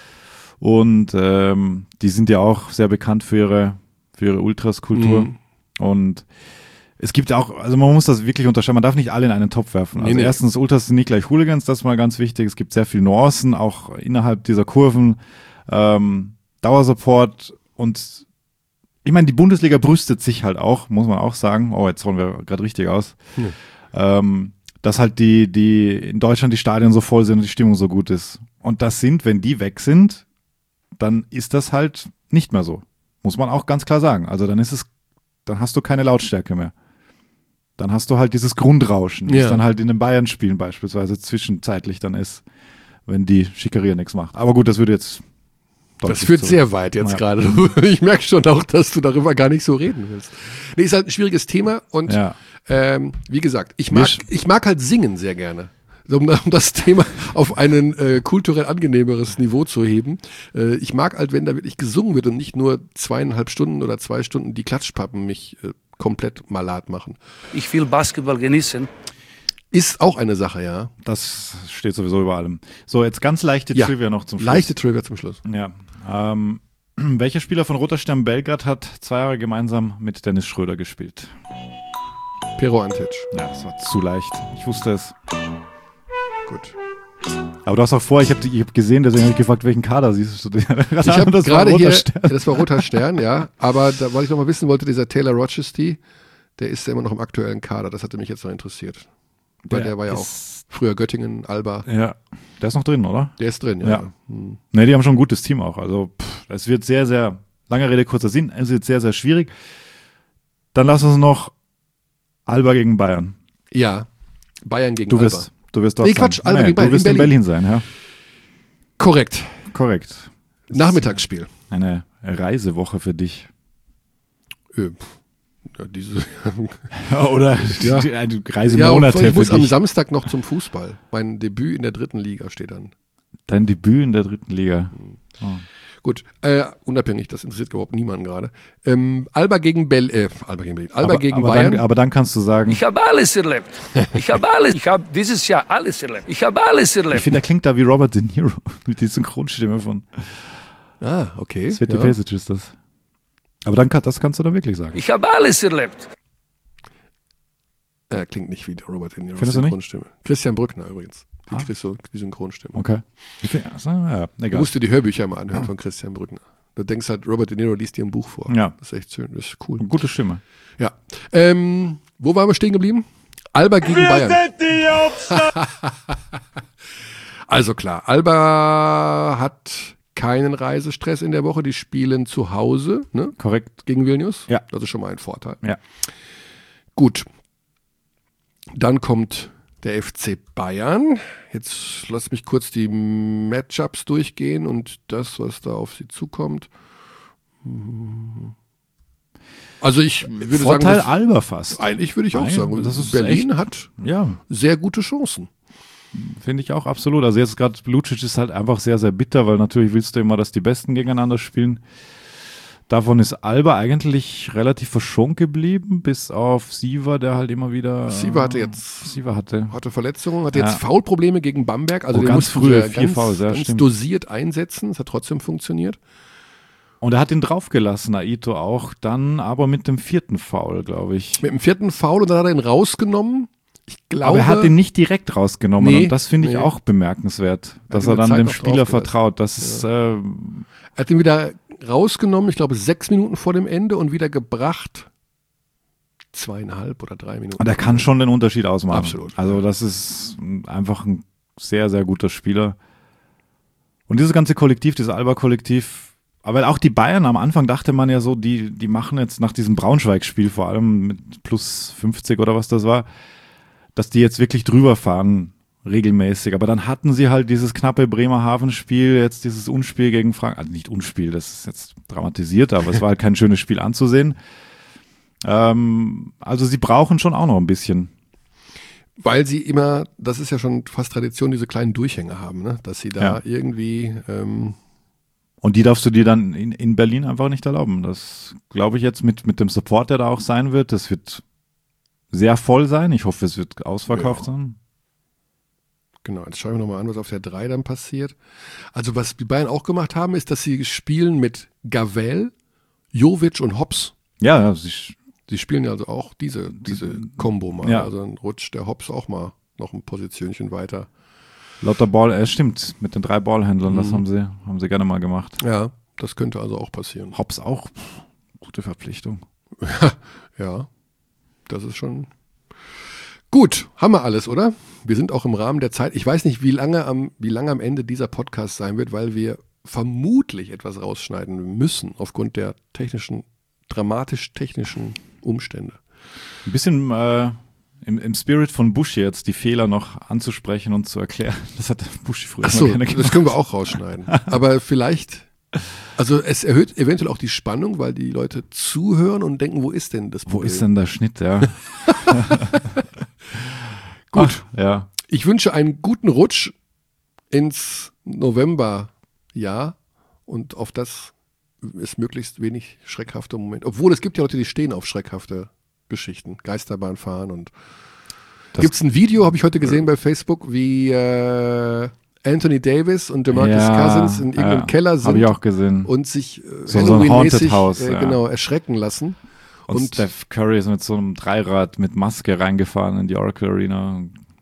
und ähm, die sind ja auch sehr bekannt für ihre, für ihre Ultras-Kultur. Mhm. Und es gibt auch, also man muss das wirklich unterscheiden, man darf nicht alle in einen Topf werfen. Also Nee, nee. erstens, Ultras sind nicht gleich Hooligans, das ist mal ganz wichtig. Es gibt sehr viele Nuancen, auch innerhalb dieser Kurven, ähm, Dauersupport und ich meine, die Bundesliga brüstet sich halt auch, muss man auch sagen, oh, jetzt holen wir gerade richtig aus, Hm. ähm, dass halt die, die in Deutschland die Stadien so voll sind und die Stimmung so gut ist. Und das sind, wenn die weg sind, dann ist das halt nicht mehr so. Muss man auch ganz klar sagen. Also dann ist es, dann hast du keine Lautstärke mehr. Dann hast du halt dieses Grundrauschen, Ja. das dann halt in den Bayern-Spielen beispielsweise zwischenzeitlich dann ist, wenn die Schickeria nichts macht. Aber gut, das würde jetzt Das deutlich führt zu- sehr weit jetzt Ja. gerade. Ich merke schon auch, dass du darüber gar nicht so reden willst. Nee, ist halt ein schwieriges Thema und Ja. ähm, wie gesagt, ich Wir mag, sch- ich mag halt singen sehr gerne. Um, um das Thema auf ein äh, kulturell angenehmeres Niveau zu heben. Äh, ich mag halt, wenn da wirklich gesungen wird und nicht nur zweieinhalb Stunden oder zwei Stunden die Klatschpappen mich äh, komplett malat machen. Ich will Basketball genießen. Ist auch eine Sache, ja. Das steht sowieso über allem. So, jetzt ganz leichte Ja. Trivia noch zum Schluss. Leichte Trivia zum Schluss. Ja. Ähm, welcher Spieler von Roter Stern Belgrad hat zwei Jahre gemeinsam mit Dennis Schröder gespielt? Pero Antic. Ja, das war zu leicht. Ich wusste es. Gut. Aber du hast auch vor, ich habe ich hab gesehen, deswegen habe ich gefragt, welchen Kader siehst du? Ich habe Das war gerade Roter hier, Stern. das war Roter Stern, ja, aber da, weil ich noch mal wissen wollte, dieser Taylor Rochester, der ist ja immer noch im aktuellen Kader, das hatte mich jetzt noch interessiert. Weil der, Der war ja auch ist- früher Göttingen, Alba, Ja, der ist noch drin, oder? der ist drin, ja. Ja. Hm. Ne, die haben schon ein gutes Team auch. Also pff, es wird sehr, sehr, lange Rede, kurzer Sinn, es wird sehr, sehr schwierig. Dann lass uns noch Alba gegen Bayern. Ja, Bayern gegen Du Alba. wirst, du wirst dort Nee, sein. Quatsch, Alba Nee, gegen Bayern, Du wirst in in Berlin sein, ja. Korrekt, Korrekt. Nachmittagsspiel. Eine Reisewoche für dich. Äh, ja, diese, Oder Ja. die, die ja, Reisemonate und ich muss für am dich. Samstag noch zum Fußball. Mein Debüt in der dritten Liga steht an. Dein Debüt in der dritten Liga. Oh. Gut, äh, unabhängig, das interessiert überhaupt niemanden gerade. Ähm, Alba gegen Bell, äh, Alba gegen Berlin, Alba aber, gegen aber Bayern. Dann, aber dann kannst du sagen, Ich habe alles erlebt. Ich habe alles. Ich habe dieses Jahr alles erlebt. Ich habe alles ich erlebt. finde, der klingt da wie Robert De Niro mit der Synchronstimme von ah, okay. Sveti ja. Pesic ist das. Aber dann kann, das kannst du dann wirklich sagen. Ich habe alles erlebt. Äh, klingt nicht wie der Robert De Niro. Findest du nicht? Synchronstimme. Christian Brückner übrigens. Die, Ah. Christo, die Synchronstimme. Okay. Ich find, also, ja, Du egal. musst dir die Hörbücher mal anhören von Christian Brückner. Du denkst halt, Robert De Niro liest dir ein Buch vor. Ja. Das ist echt schön, das ist cool. Gute Stimme. Ja. Ähm, wo waren wir stehen geblieben? Alba gegen Wir Bayern. sind die Hauptstadt. Also klar, Alba hat keinen Reisestress in der Woche. Die spielen zu Hause, ne? Korrekt. Gegen Vilnius. Ja. Das ist schon mal ein Vorteil. Ja. Gut. Dann kommt der F C Bayern. Jetzt lass mich kurz die Matchups durchgehen und das, was da auf sie zukommt. Also ich würde Vorteil sagen, Alba fast. das, eigentlich würde ich auch Nein, sagen, das ist Berlin echt- hat Ja, sehr gute Chancen. finde ich auch absolut. Also jetzt gerade Lucic ist halt einfach sehr, sehr bitter, weil natürlich willst du immer, dass die Besten gegeneinander spielen. Davon ist Alba eigentlich relativ verschont geblieben, bis auf Siva, der halt immer wieder... Siva hatte jetzt- Siva hatte. Hatte Verletzungen, hatte jetzt Ja. Foulprobleme gegen Bamberg. Also Oh, den ganz mussten frühe sie vier ganz, Fouls, ja, ganz stimmt. dosiert einsetzen. Es hat trotzdem funktioniert. Und er hat ihn draufgelassen, Aito auch, dann aber mit dem vierten Foul, glaube ich. Mit dem vierten Foul und dann hat er ihn rausgenommen. Ich glaube, Aber er hat ihn nicht direkt rausgenommen Nee, und das finde ich nee. auch bemerkenswert, dass ihm er eine dann Zeit dem noch Spieler draufgelassen. vertraut. Das ist, äh, er hat ihn wieder rausgenommen, ich glaube sechs Minuten vor dem Ende und wieder gebracht zweieinhalb oder drei Minuten. und er kann schon den Unterschied ausmachen. Absolut. Also das ist einfach ein sehr, sehr guter Spieler. Und dieses ganze Kollektiv, dieses Alba-Kollektiv, aber auch die Bayern, am Anfang dachte man ja so, die, die machen jetzt nach diesem Braunschweig-Spiel vor allem mit plus fünfzig oder was das war, dass die jetzt wirklich drüber fahren, regelmäßig. Aber dann hatten sie halt dieses knappe Bremerhaven-Spiel, jetzt dieses Unspiel gegen Frankreich, also nicht Unspiel, das ist jetzt dramatisiert, aber es war halt kein schönes Spiel anzusehen. Ähm, also sie brauchen schon auch noch ein bisschen. Weil sie immer, das ist ja schon fast Tradition, diese kleinen Durchhänge haben, ne? Dass sie da Ja. irgendwie ähm, Und die darfst du dir dann in, in Berlin einfach nicht erlauben. Das glaube ich jetzt mit, mit dem Support, der da auch sein wird. Das wird sehr voll sein. Ich hoffe, es wird ausverkauft Ja. sein. Genau, jetzt schauen wir nochmal an, was auf der drei dann passiert. Also was die Bayern auch gemacht haben, ist, dass sie spielen mit Gavel, Jovic und Hops. Ja, ja, sie, Sie spielen ja also auch diese, diese Kombo mal. Ja. Also dann rutscht der Hops auch mal noch ein Positionchen weiter. lauter Ball, äh, stimmt, mit den drei Ballhändlern, das Mhm. haben sie, haben sie gerne mal gemacht. Ja, das könnte also auch passieren. Hops auch, pff, gute Verpflichtung. Ja, das ist schon gut. Haben wir alles, oder? Wir sind auch im Rahmen der Zeit. Ich weiß nicht, wie lange am, wie lange am Ende dieser Podcast sein wird, weil wir vermutlich etwas rausschneiden müssen aufgrund der technischen, dramatisch-technischen Umstände. Ein bisschen äh, im, im Spirit von Buschi jetzt die Fehler noch anzusprechen und zu erklären. Das hat Buschi früher Achso, immer gerne gemacht. das können wir auch rausschneiden. Aber vielleicht, also es erhöht eventuell auch die Spannung, weil die Leute zuhören und denken, wo ist denn das Wo Problem? ist denn der Schnitt, ja? Gut. Ach, ja. Ich wünsche einen guten Rutsch ins Novemberjahr und auf das ist möglichst wenig schreckhafte Momente. Obwohl es gibt ja Leute, die stehen auf schreckhafte Geschichten, Geisterbahn fahren und Das- gibt es ein Video, habe ich heute gesehen bei Facebook, wie äh, Anthony Davis und DeMarcus Cousins in irgendeinem ja, Keller Habe sind ich auch gesehen. und sich äh, So- so ein Halloween-mäßig Haunted House, äh, ja. genau, erschrecken lassen. Und, Und- Steph Curry ist mit so einem Dreirad mit Maske reingefahren in die Oracle Arena.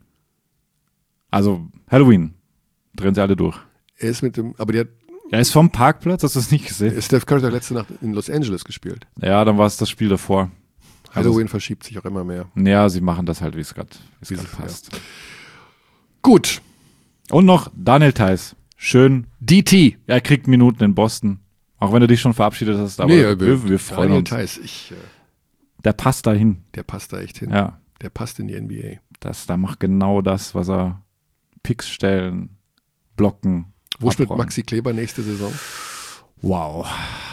Also Halloween, drehen sie alle durch. Er ist mit dem, aber der Er ist vom Parkplatz, hast du es nicht gesehen? Steph Curry hat letzte Nacht in Los Angeles gespielt. Ja, dann war es das Spiel davor. Halloween verschiebt sich auch immer mehr. Ja, sie machen das halt, wie es gerade Wie es- passt. Gut, Und noch Daniel Theis. Schön. D T. Er kriegt Minuten in Boston. Auch wenn du dich schon verabschiedet hast, aber Nee, wir, wir freuen Daniel uns. Theis, ich, äh, Der passt dahin. der passt da echt hin. Ja, Der passt in die N B A. das, der macht genau das, was er Picks stellen, blocken. Wo spielt abräumen. Maxi Kleber nächste Saison? Wow.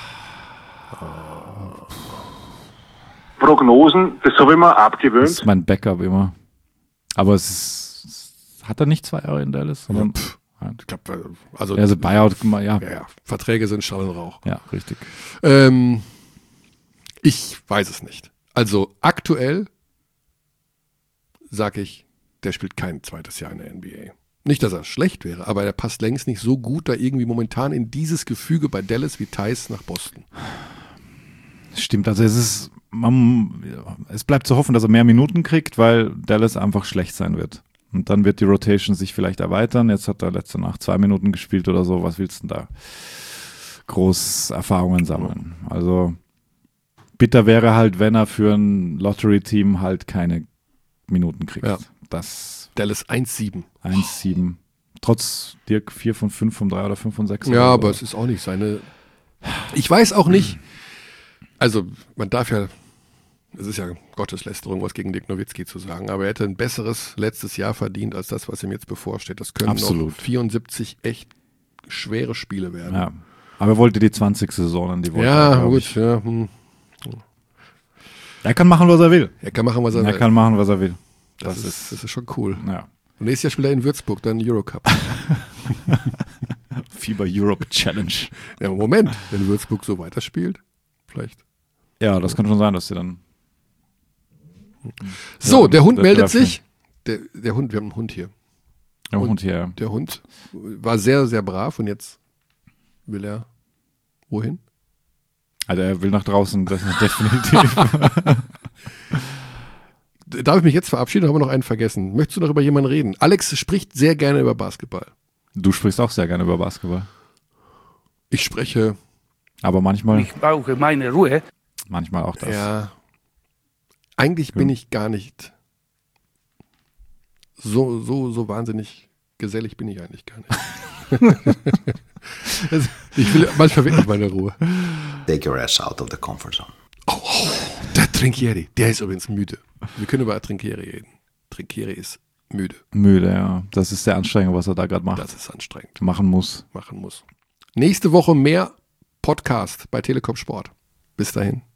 Prognosen, das habe ich mir Das abgewöhnt. ist mein Backup immer. Aber es ist, hat er nicht zwei Jahre in Dallas? Sondern, ja, Ich glaube, also, also Buyout gemacht, ja. ja, ja, Verträge sind Schall und Rauch. Ja, richtig. Ähm, ich weiß es nicht. Also aktuell sage ich, der spielt kein zweites Jahr in der N B A. Nicht, dass er schlecht wäre, aber er passt längst nicht so gut da irgendwie momentan in dieses Gefüge bei Dallas wie Theis nach Boston. Stimmt, also es ist, man, es bleibt zu hoffen, dass er mehr Minuten kriegt, weil Dallas einfach schlecht sein wird. Und dann wird die Rotation sich vielleicht erweitern. Jetzt hat er letzte Nacht zwei Minuten gespielt oder so. Was willst du denn da groß Erfahrungen sammeln? Also bitter wäre halt, wenn er für ein Lottery-Team halt keine Minuten kriegt. Ja. Das Dallas eins sieben. eins sieben. Trotz Dirk vier von fünf vom drei oder fünf von sechs. Ja, oder so. aber es ist auch nicht seine. Ich weiß auch nicht. Also, man darf ja. Es ist ja Gotteslästerung, was gegen Dirk Nowitzki zu sagen, aber er hätte ein besseres letztes Jahr verdient als das, was ihm jetzt bevorsteht. Das können Absolut. noch vierundsiebzig echt schwere Spiele werden. Ja. Aber er wollte die zwanzig Saisonen, die wollte Ja, er, glaub gut. ich. Ja, hm. Er kann machen, was er will. Er kann machen, was er Er will. kann machen, was er will. Das, Das, ist, das ist schon cool. ja. Und nächstes Jahr spielt er in Würzburg, dann Eurocup. FIBA Europe Challenge. Ja, Moment, wenn Würzburg so weiterspielt, vielleicht. Ja, das kann schon sein, dass sie dann. So, Ja, der Hund das meldet läuft sich. Der, der Hund, wir haben einen Hund hier. Ja, Und- und hier. Der Hund war sehr, sehr brav und jetzt will er wohin? Also er will nach draußen, das ist definitiv. darf ich mich jetzt verabschieden? Haben wir noch einen vergessen? Möchtest du noch über jemanden reden? Alex spricht sehr gerne über Basketball. Du sprichst auch sehr gerne über Basketball. Ich spreche. Aber manchmal. Ich brauche meine Ruhe. Manchmal auch das. Ja. Eigentlich bin ich gar nicht so, so, so wahnsinnig gesellig bin ich eigentlich gar nicht. Ich will manchmal wirklich meine Ruhe. Take your ass out of the comfort zone. Oh, oh, der Trinkieri, der ist übrigens müde. Wir können über Trinkieri reden. Trinkieri ist müde. Müde, ja. Das ist sehr anstrengend, was er da gerade macht. Das ist anstrengend. Machen muss. Machen muss. Nächste Woche mehr Podcast bei Telekom Sport. Bis dahin.